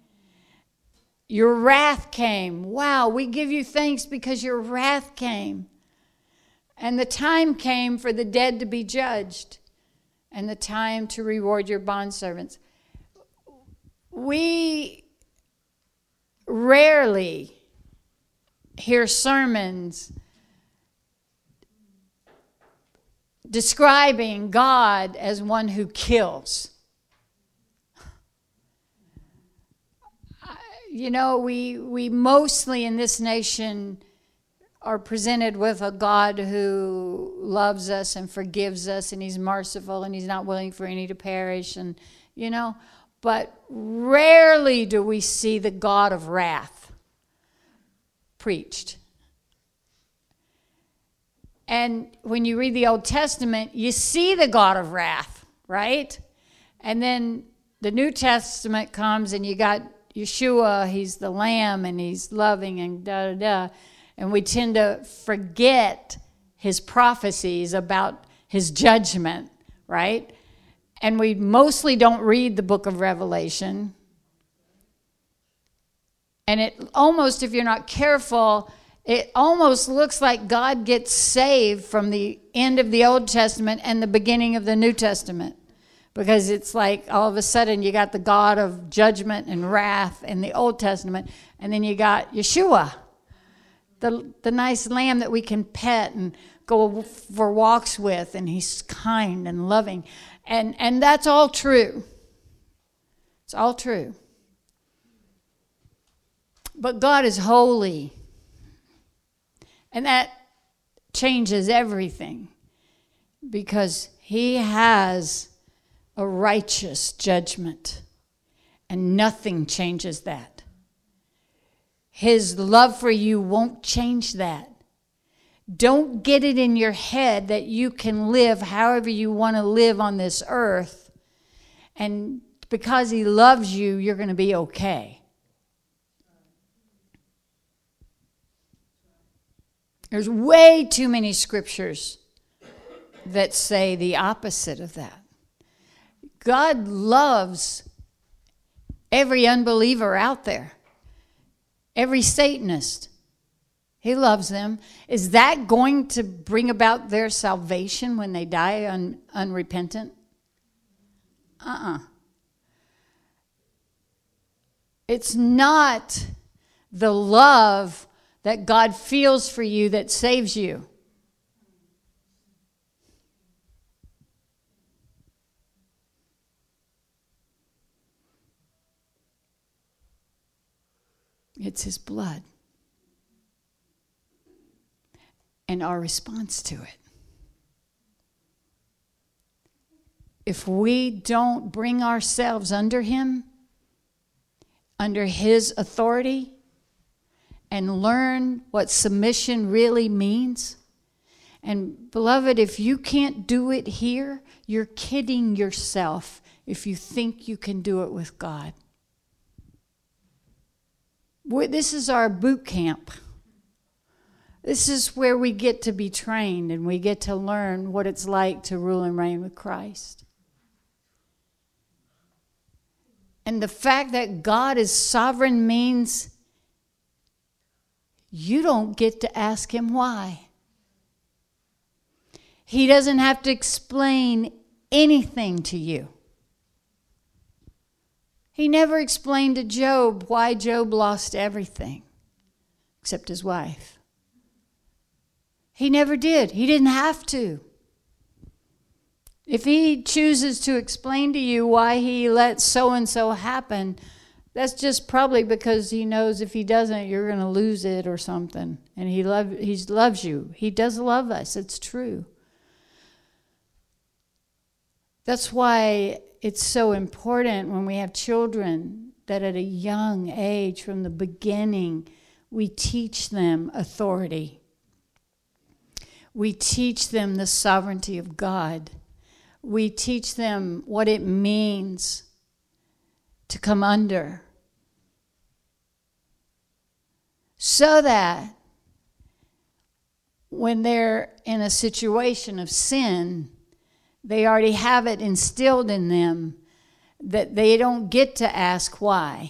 Your wrath came. Wow, we give you thanks because your wrath came. And the time came for the dead to be judged, and the time to reward your bondservants. We rarely hear sermons describing God as one who kills. You know, we we mostly in this nation are presented with a God who loves us and forgives us, and he's merciful, and he's not willing for any to perish, and you know, but rarely do we see the God of wrath preached. And when you read the Old Testament, you see the God of wrath, right? And then the New Testament comes and you got Yeshua, he's the Lamb and he's loving and da da da. And we tend to forget his prophecies about his judgment, right? And we mostly don't read the book of Revelation. And it almost, if you're not careful, it almost looks like God gets saved from the end of the Old Testament and the beginning of the New Testament. Because it's like all of a sudden you got the God of judgment and wrath in the Old Testament, and then you got Yeshua, the, the nice lamb that we can pet and go for walks with, and he's kind and loving. And, and that's all true. It's all true. But God is holy. And that changes everything, because he has a righteous judgment, and nothing changes that. His love for you won't change that. Don't get it in your head that you can live however you want to live on this earth, and because he loves you, you're going to be okay. There's way too many scriptures that say the opposite of that. God loves every unbeliever out there, every Satanist. He loves them. Is that going to bring about their salvation when they die un- unrepentant? Uh-uh. It's not the love that God feels for you that saves you. It's his blood. And our response to it. If we don't bring ourselves under him, under his authority, and learn what submission really means. And beloved, if you can't do it here, you're kidding yourself if you think you can do it with God. This is our boot camp. This is where we get to be trained and we get to learn what it's like to rule and reign with Christ. And the fact that God is sovereign means you don't get to ask him why. He doesn't have to explain anything to you. He never explained to Job why Job lost everything except his wife. He never did. He didn't have to. If he chooses to explain to you why he let so-and-so happen, that's just probably because he knows if he doesn't, you're going to lose it or something. And he love, he loves you. He does love us. It's true. That's why it's so important when we have children that at a young age, from the beginning, we teach them authority. We teach them the sovereignty of God. We teach them what it means to come under, so that when they're in a situation of sin, they already have it instilled in them that they don't get to ask why.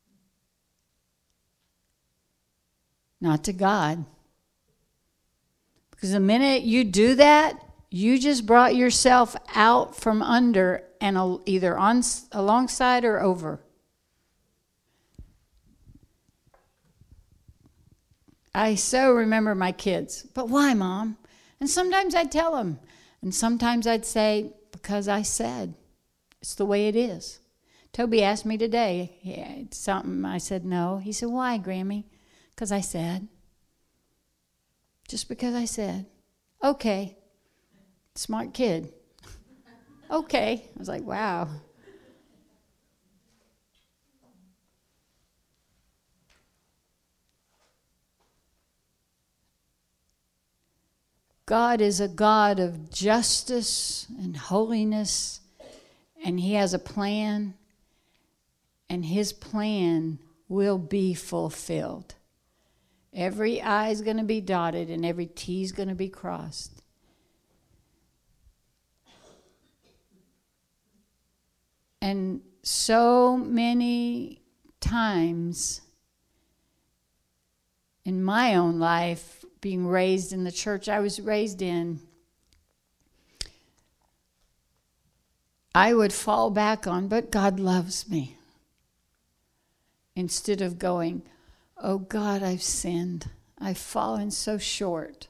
Not to God. Because the minute you do that, you just brought yourself out from under and either on alongside or over. I so remember my kids. But why, Mom? And sometimes I'd tell them. And sometimes I'd say, because I said. It's the way it is. Toby asked me today, yeah, something. I said, no. He said, why, Grammy? Because I said. Just because I said. Okay. Smart kid. Okay. I was like, wow. God is a God of justice and holiness, and he has a plan, and his plan will be fulfilled. Every I is going to be dotted and every T is going to be crossed. And so many times in my own life, being raised in the church I was raised in, I would fall back on, but God loves me. Instead of going, oh God, I've sinned. I've fallen so short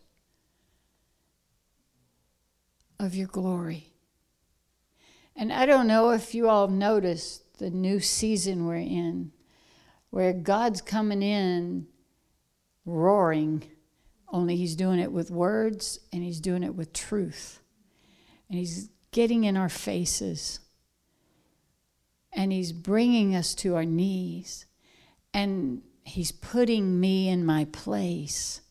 of your glory. And I don't know if you all noticed the new season we're in, where God's coming in roaring, only he's doing it with words and he's doing it with truth. And he's getting in our faces. And he's bringing us to our knees. And he's putting me in my place.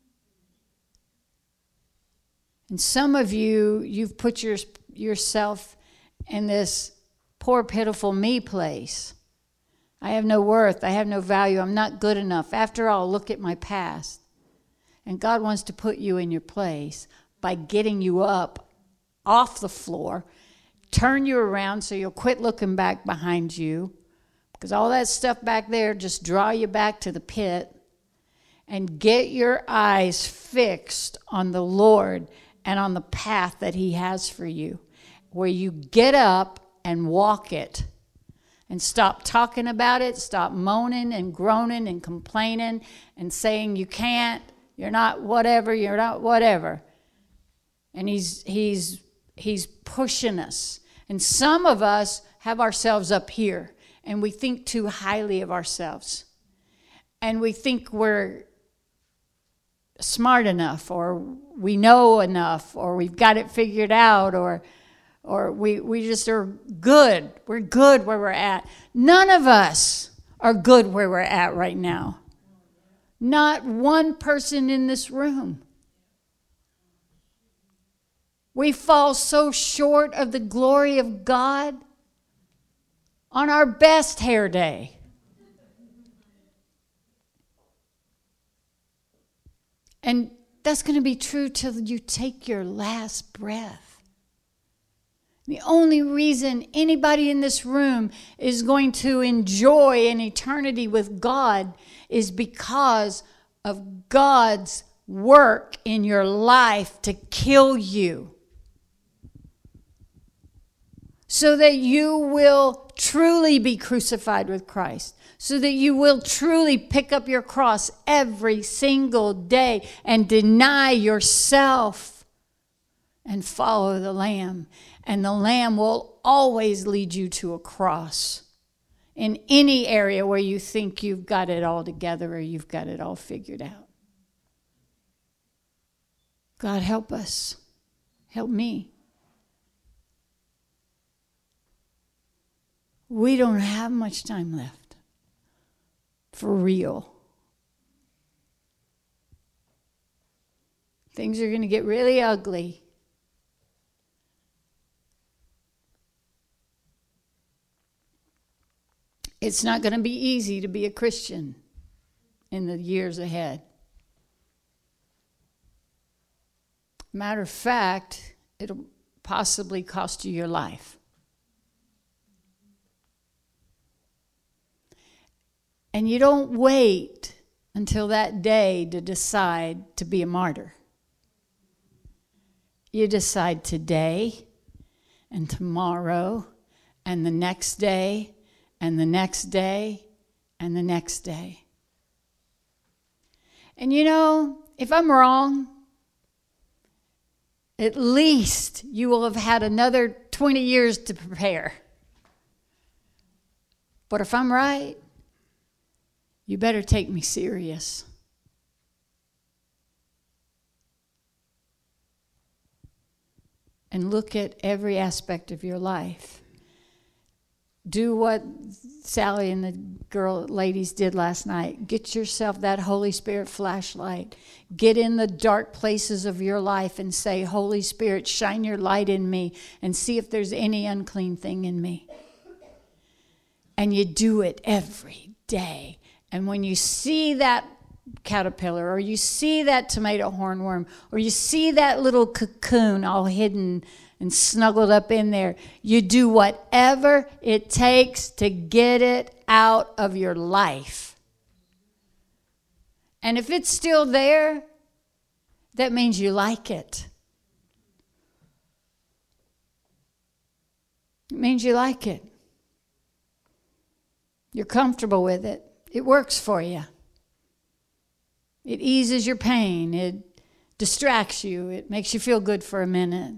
And some of you, you've put your, yourself in this poor, pitiful me place. I have no worth. I have no value. I'm not good enough. After all, look at my past. And God wants to put you in your place by getting you up off the floor, turn you around so you'll quit looking back behind you, because all that stuff back there just draw you back to the pit, and get your eyes fixed on the Lord and on the path that he has for you, where you get up and walk it. And stop talking about it, stop moaning and groaning and complaining and saying you can't, you're not whatever, you're not whatever. And he's he's he's pushing us. And some of us have ourselves up here and we think too highly of ourselves. And we think we're smart enough, or we know enough, or we've got it figured out, or Or we, we just are good. We're good where we're at. None of us are good where we're at right now. Not one person in this room. We fall so short of the glory of God on our best hair day. And that's going to be true till you take your last breath. The only reason anybody in this room is going to enjoy an eternity with God is because of God's work in your life to kill you, so that you will truly be crucified with Christ, so that you will truly pick up your cross every single day and deny yourself and follow the Lamb. And the Lamb will always lead you to a cross in any area where you think you've got it all together or you've got it all figured out. God, help us. Help me. We don't have much time left. For real. Things are going to get really ugly. It's not going to be easy to be a Christian in the years ahead. Matter of fact, it'll possibly cost you your life. And you don't wait until that day to decide to be a martyr. You decide today and tomorrow and the next day and the next day, and the next day. And you know, if I'm wrong, at least you will have had another twenty years to prepare. But if I'm right, you better take me serious. And look at every aspect of your life. Do what Sally and the girl ladies did last night. Get yourself that Holy Spirit flashlight. Get in the dark places of your life and say, Holy Spirit, shine your light in me and see if there's any unclean thing in me. And you do it every day. And when you see that caterpillar, or you see that tomato hornworm, or you see that little cocoon all hidden and snuggled up in there, you do whatever it takes to get it out of your life. And if it's still there, that means you like it. It means you like it. You're comfortable with it. It works for you. It eases your pain. It distracts you. It makes you feel good for a minute.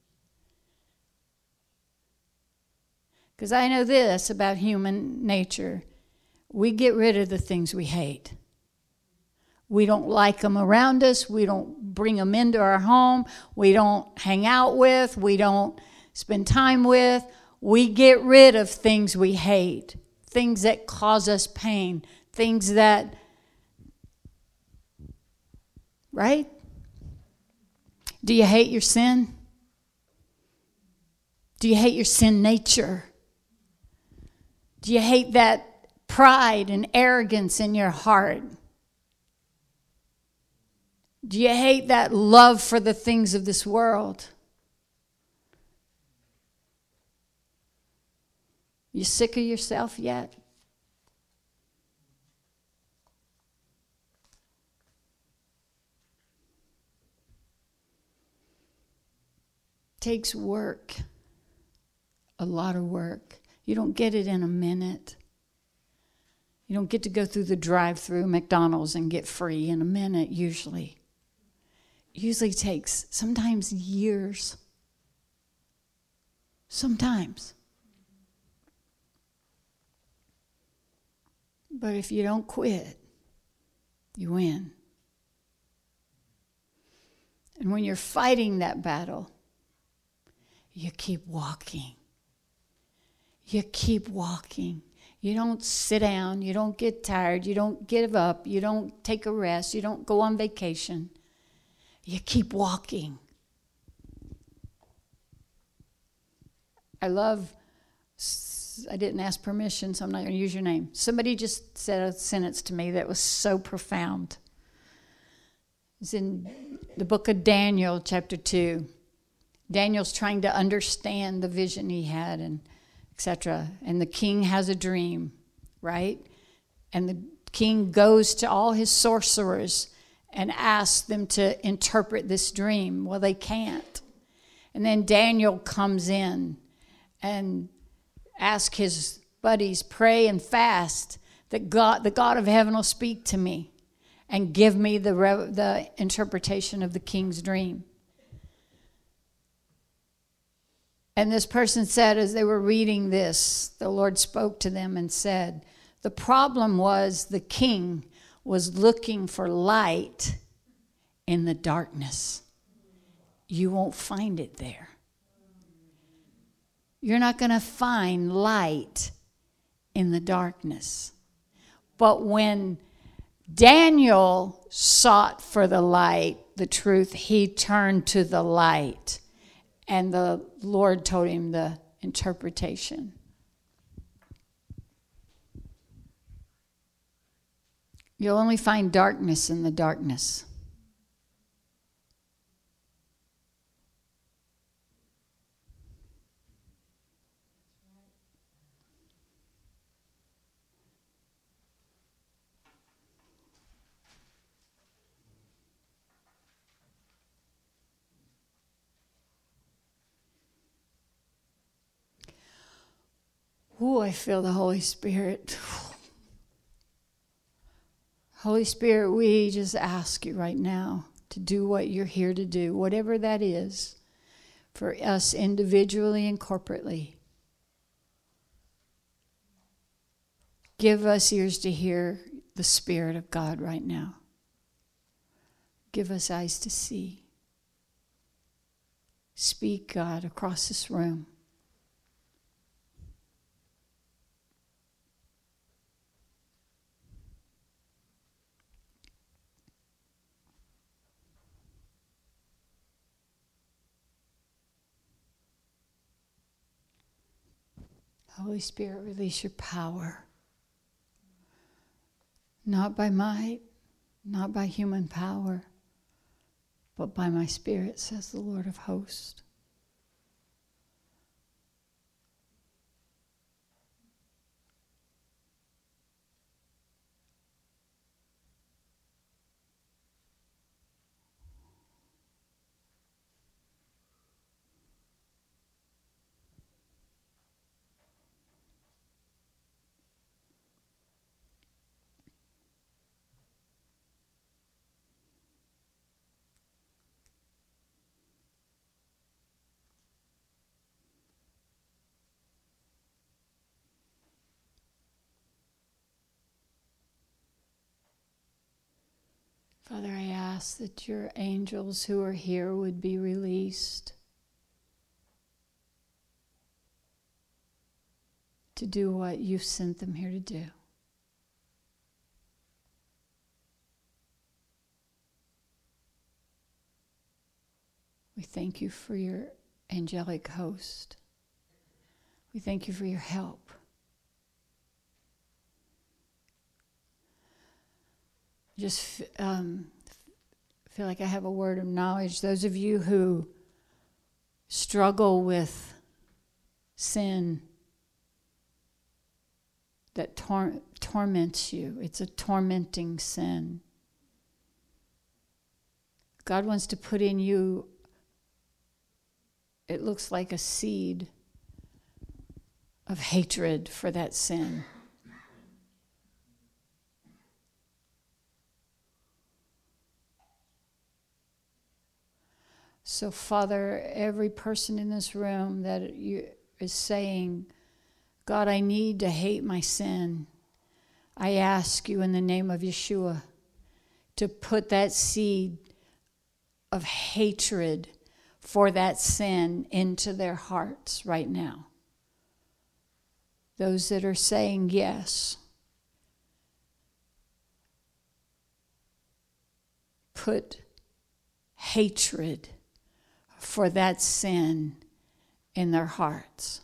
Because I know this about human nature. We get rid of the things we hate. We don't like them around us. We don't bring them into our home. We don't hang out with. We don't spend time with. We get rid of things we hate. Things that cause us pain. Things that... Right? Do you hate your sin? Do you hate your sin nature? Do you hate that pride and arrogance in your heart? Do you hate that love for the things of this world? You sick of yourself yet? Takes work, a lot of work. You don't get it in a minute. You don't get to go through the drive-through McDonald's and get free in a minute, usually. It usually takes sometimes years. Sometimes. But if you don't quit, you win. And when you're fighting that battle, you keep walking. You keep walking. You don't sit down. You don't get tired. You don't give up. You don't take a rest. You don't go on vacation. You keep walking. I love, I didn't ask permission, so I'm not going to use your name. Somebody just said a sentence to me that was so profound. It's in the book of Daniel, chapter two. Daniel's trying to understand the vision he had, and et cetera. And the king has a dream, right? And the king goes to all his sorcerers and asks them to interpret this dream. Well, they can't. And then Daniel comes in and asks his buddies, pray and fast that God, the God of heaven will speak to me and give me the, the interpretation of the king's dream. And this person said, as they were reading this, the Lord spoke to them and said, the problem was the king was looking for light in the darkness. You won't find it there. You're not going to find light in the darkness. But when Daniel sought for the light, the truth, he turned to the light. And the Lord told him the interpretation. You'll only find darkness in the darkness. Oh, I feel the Holy Spirit. Holy Spirit, we just ask you right now to do what you're here to do, whatever that is, for us individually and corporately. Give us ears to hear the Spirit of God right now. Give us eyes to see. Speak, God, across this room. Holy Spirit, release your power. Not by might, not by human power, but by my Spirit, says the Lord of hosts. Father, I ask that your angels who are here would be released to do what you've sent them here to do. We thank you for your angelic host. We thank you for your help. Just um, feel like I have a word of knowledge. Those of you who struggle with sin that tor- torments you, it's a tormenting sin. God wants to put in you, it looks like a seed of hatred for that sin. So, Father, every person in this room that you, is saying, God, I need to hate my sin, I ask you in the name of Yeshua to put that seed of hatred for that sin into their hearts right now. Those that are saying yes, put hatred for that sin in their hearts.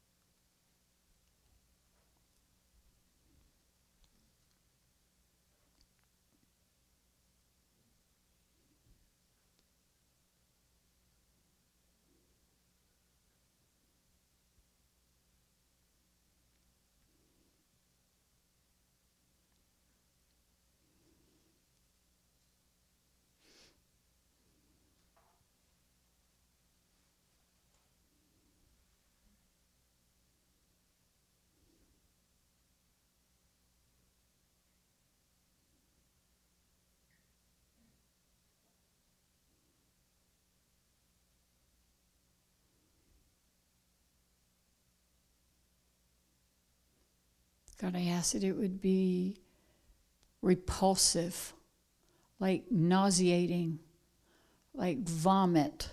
God, I ask that it would be repulsive, like nauseating, like vomit.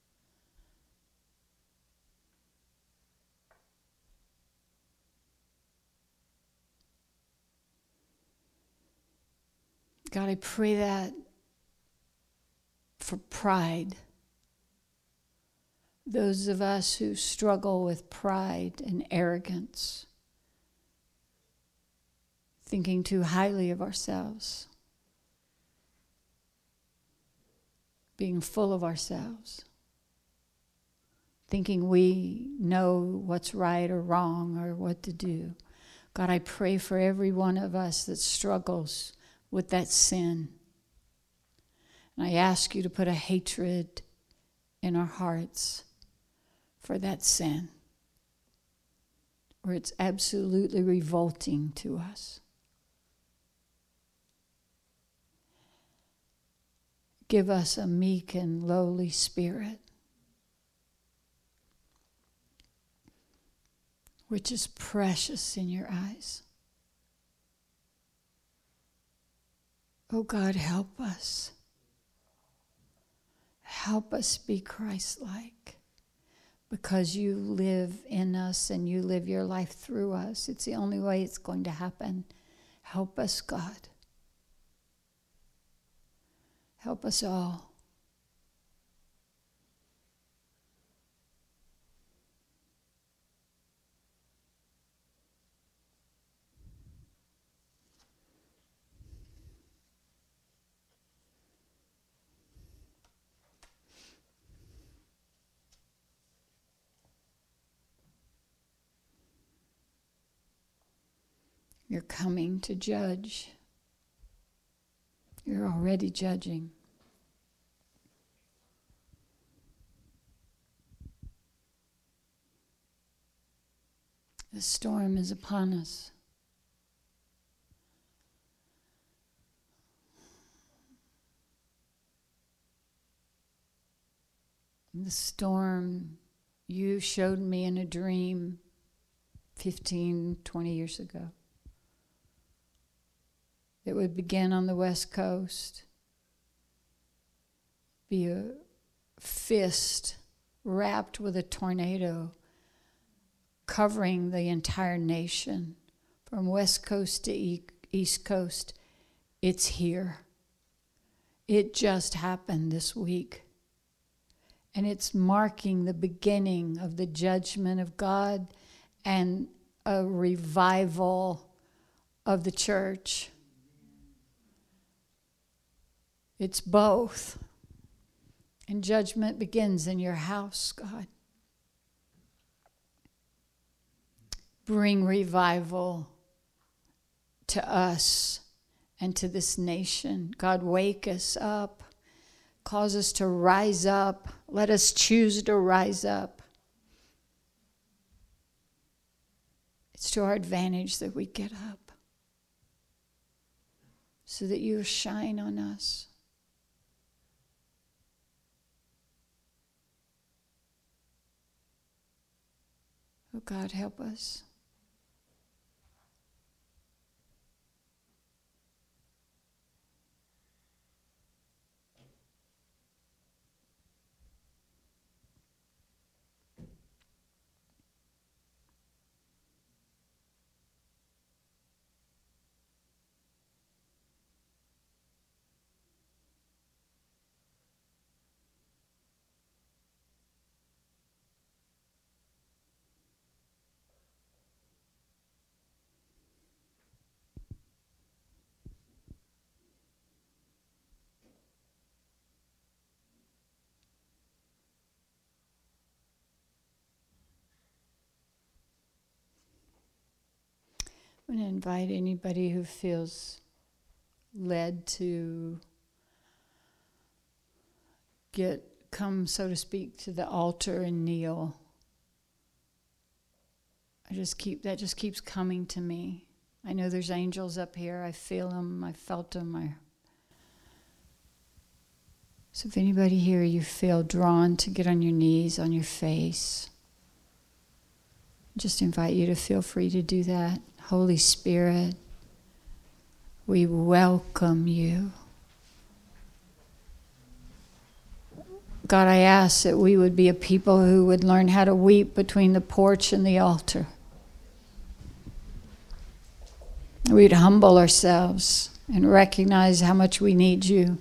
God, I pray that for pride. Those of us who struggle with pride and arrogance, thinking too highly of ourselves, being full of ourselves, thinking we know what's right or wrong or what to do. God, I pray for every one of us that struggles with that sin. And I ask you to put a hatred in our hearts for that sin, where it's absolutely revolting to us. Give us a meek and lowly spirit, which is precious in your eyes. Oh God, help us. Help us be Christ-like, because you live in us and you live your life through us. It's the only way it's going to happen. Help us, God. Help us all. You're coming to judge. You're already judging. The storm is upon us. The storm you showed me in a dream fifteen, twenty years ago. It would begin on the West Coast, be a fist wrapped with a tornado covering the entire nation from West Coast to e- East Coast. It's here. It just happened this week. And it's marking the beginning of the judgment of God and a revival of the church. It's both. And judgment begins in your house, God. Bring revival to us and to this nation. God, wake us up. Cause us to rise up. Let us choose to rise up. It's to our advantage that we get up, so that you shine on us. Oh God, help us. I'm going to invite anybody who feels led to get, come, so to speak, to the altar and kneel. I just keep, that just keeps coming to me. I know there's angels up here. I feel them. I felt them. I... So if anybody here, you feel drawn to get on your knees, on your face, just invite you to feel free to do that. Holy Spirit, we welcome you. God, I ask that we would be a people who would learn how to weep between the porch and the altar. We'd humble ourselves and recognize how much we need you,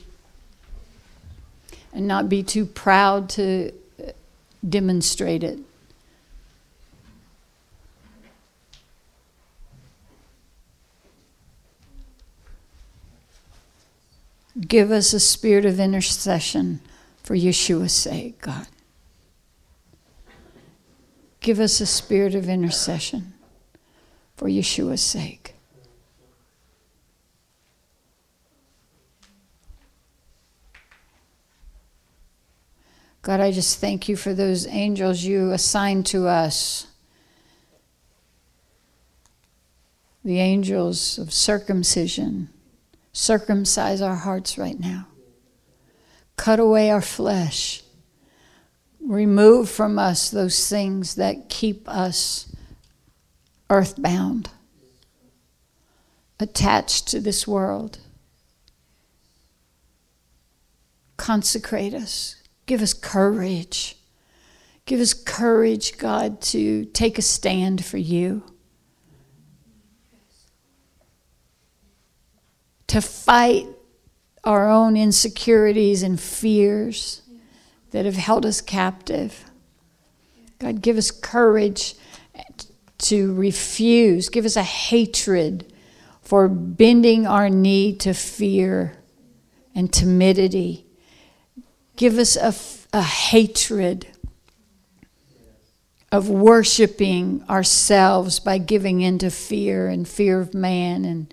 and not be too proud to demonstrate it. Give us a spirit of intercession for Yeshua's sake, God. Give us a spirit of intercession for Yeshua's sake. God, I just thank you for those angels you assigned to us. The angels of circumcision. Circumcise our hearts right now. Cut away our flesh. Remove from us those things that keep us earthbound, attached to this world. Consecrate us. Give us courage. Give us courage, God, to take a stand for you. To fight our own insecurities and fears that have held us captive. God, give us courage to refuse. Give us a hatred for bending our knee to fear and timidity. Give us a, a hatred of worshiping ourselves by giving into fear and fear of man and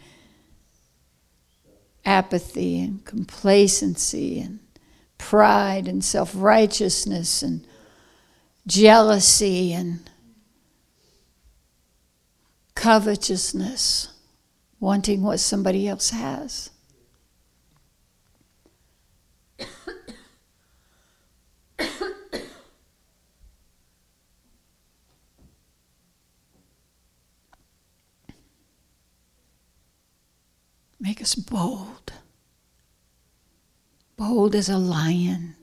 apathy and complacency and pride and self-righteousness and jealousy and covetousness, wanting what somebody else has. Make us bold. Bold as a lion.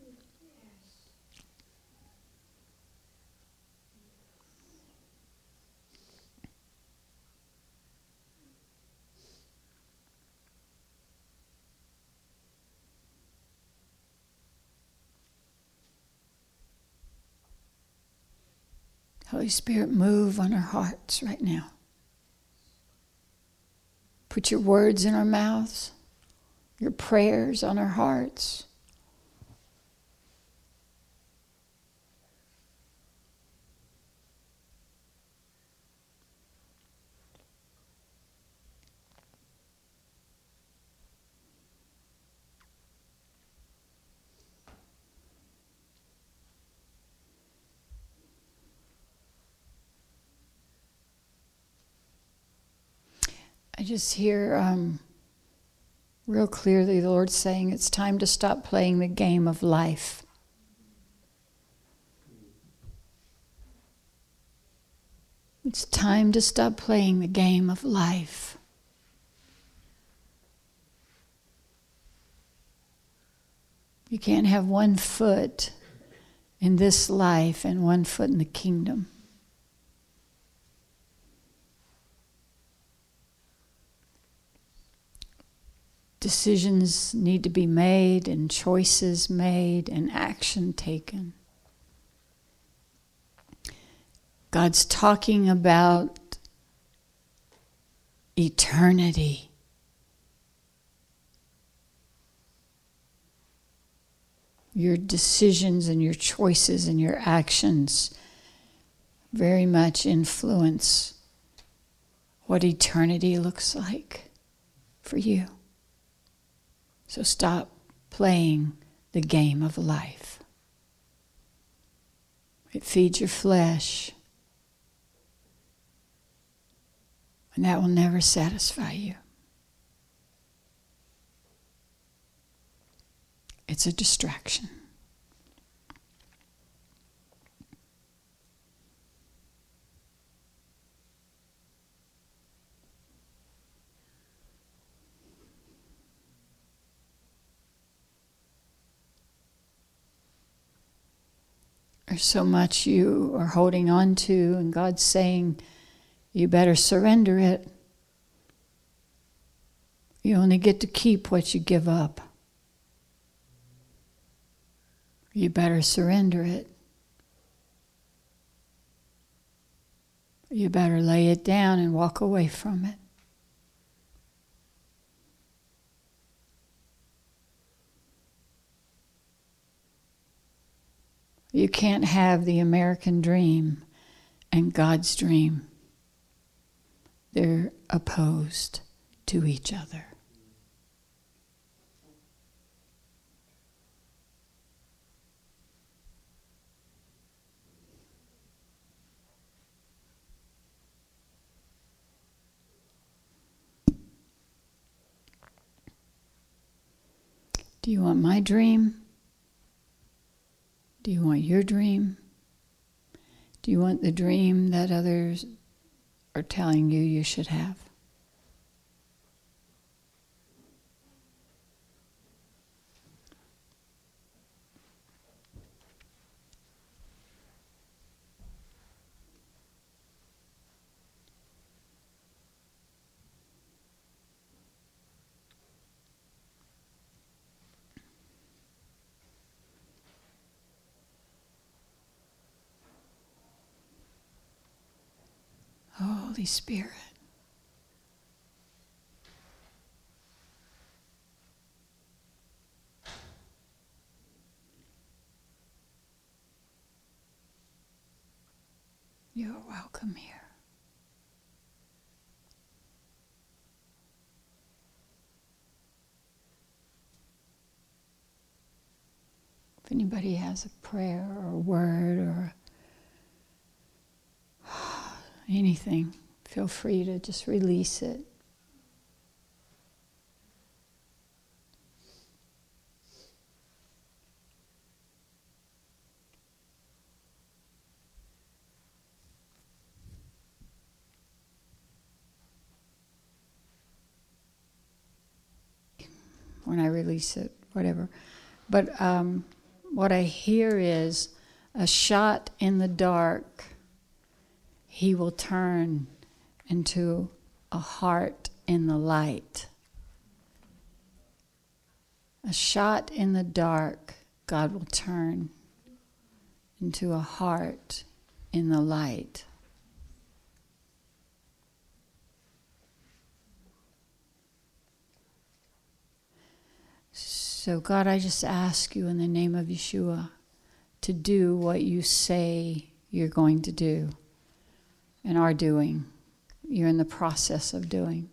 Holy Spirit, move on our hearts right now. Put your words in our mouths, your prayers on our hearts. I just hear um, real clearly the Lord saying it's time to stop playing the game of life. It's time to stop playing the game of life. You can't have one foot in this life and one foot in the kingdom. Decisions need to be made and choices made and action taken. God's talking about eternity. Your decisions and your choices and your actions very much influence what eternity looks like for you. So stop playing the game of life. It feeds your flesh, and that will never satisfy you. It's a distraction. There's so much you are holding on to, and God's saying, you better surrender it. You only get to keep what you give up. You better surrender it. You better lay it down and walk away from it. You can't have the American dream and God's dream. They're opposed to each other. Do you want my dream Do you want your dream? Do you want the dream that others are telling you you should have? Holy Spirit. You are welcome here. If anybody has a prayer or a word or anything, feel free to just release it. When I release it, whatever. But um, what I hear is a shot in the dark, he will turn into a heart in the light. A shot in the dark, God will turn into a heart in the light. So God, I just ask you in the name of Yeshua to do what you say you're going to do and are doing. You're in the process of doing.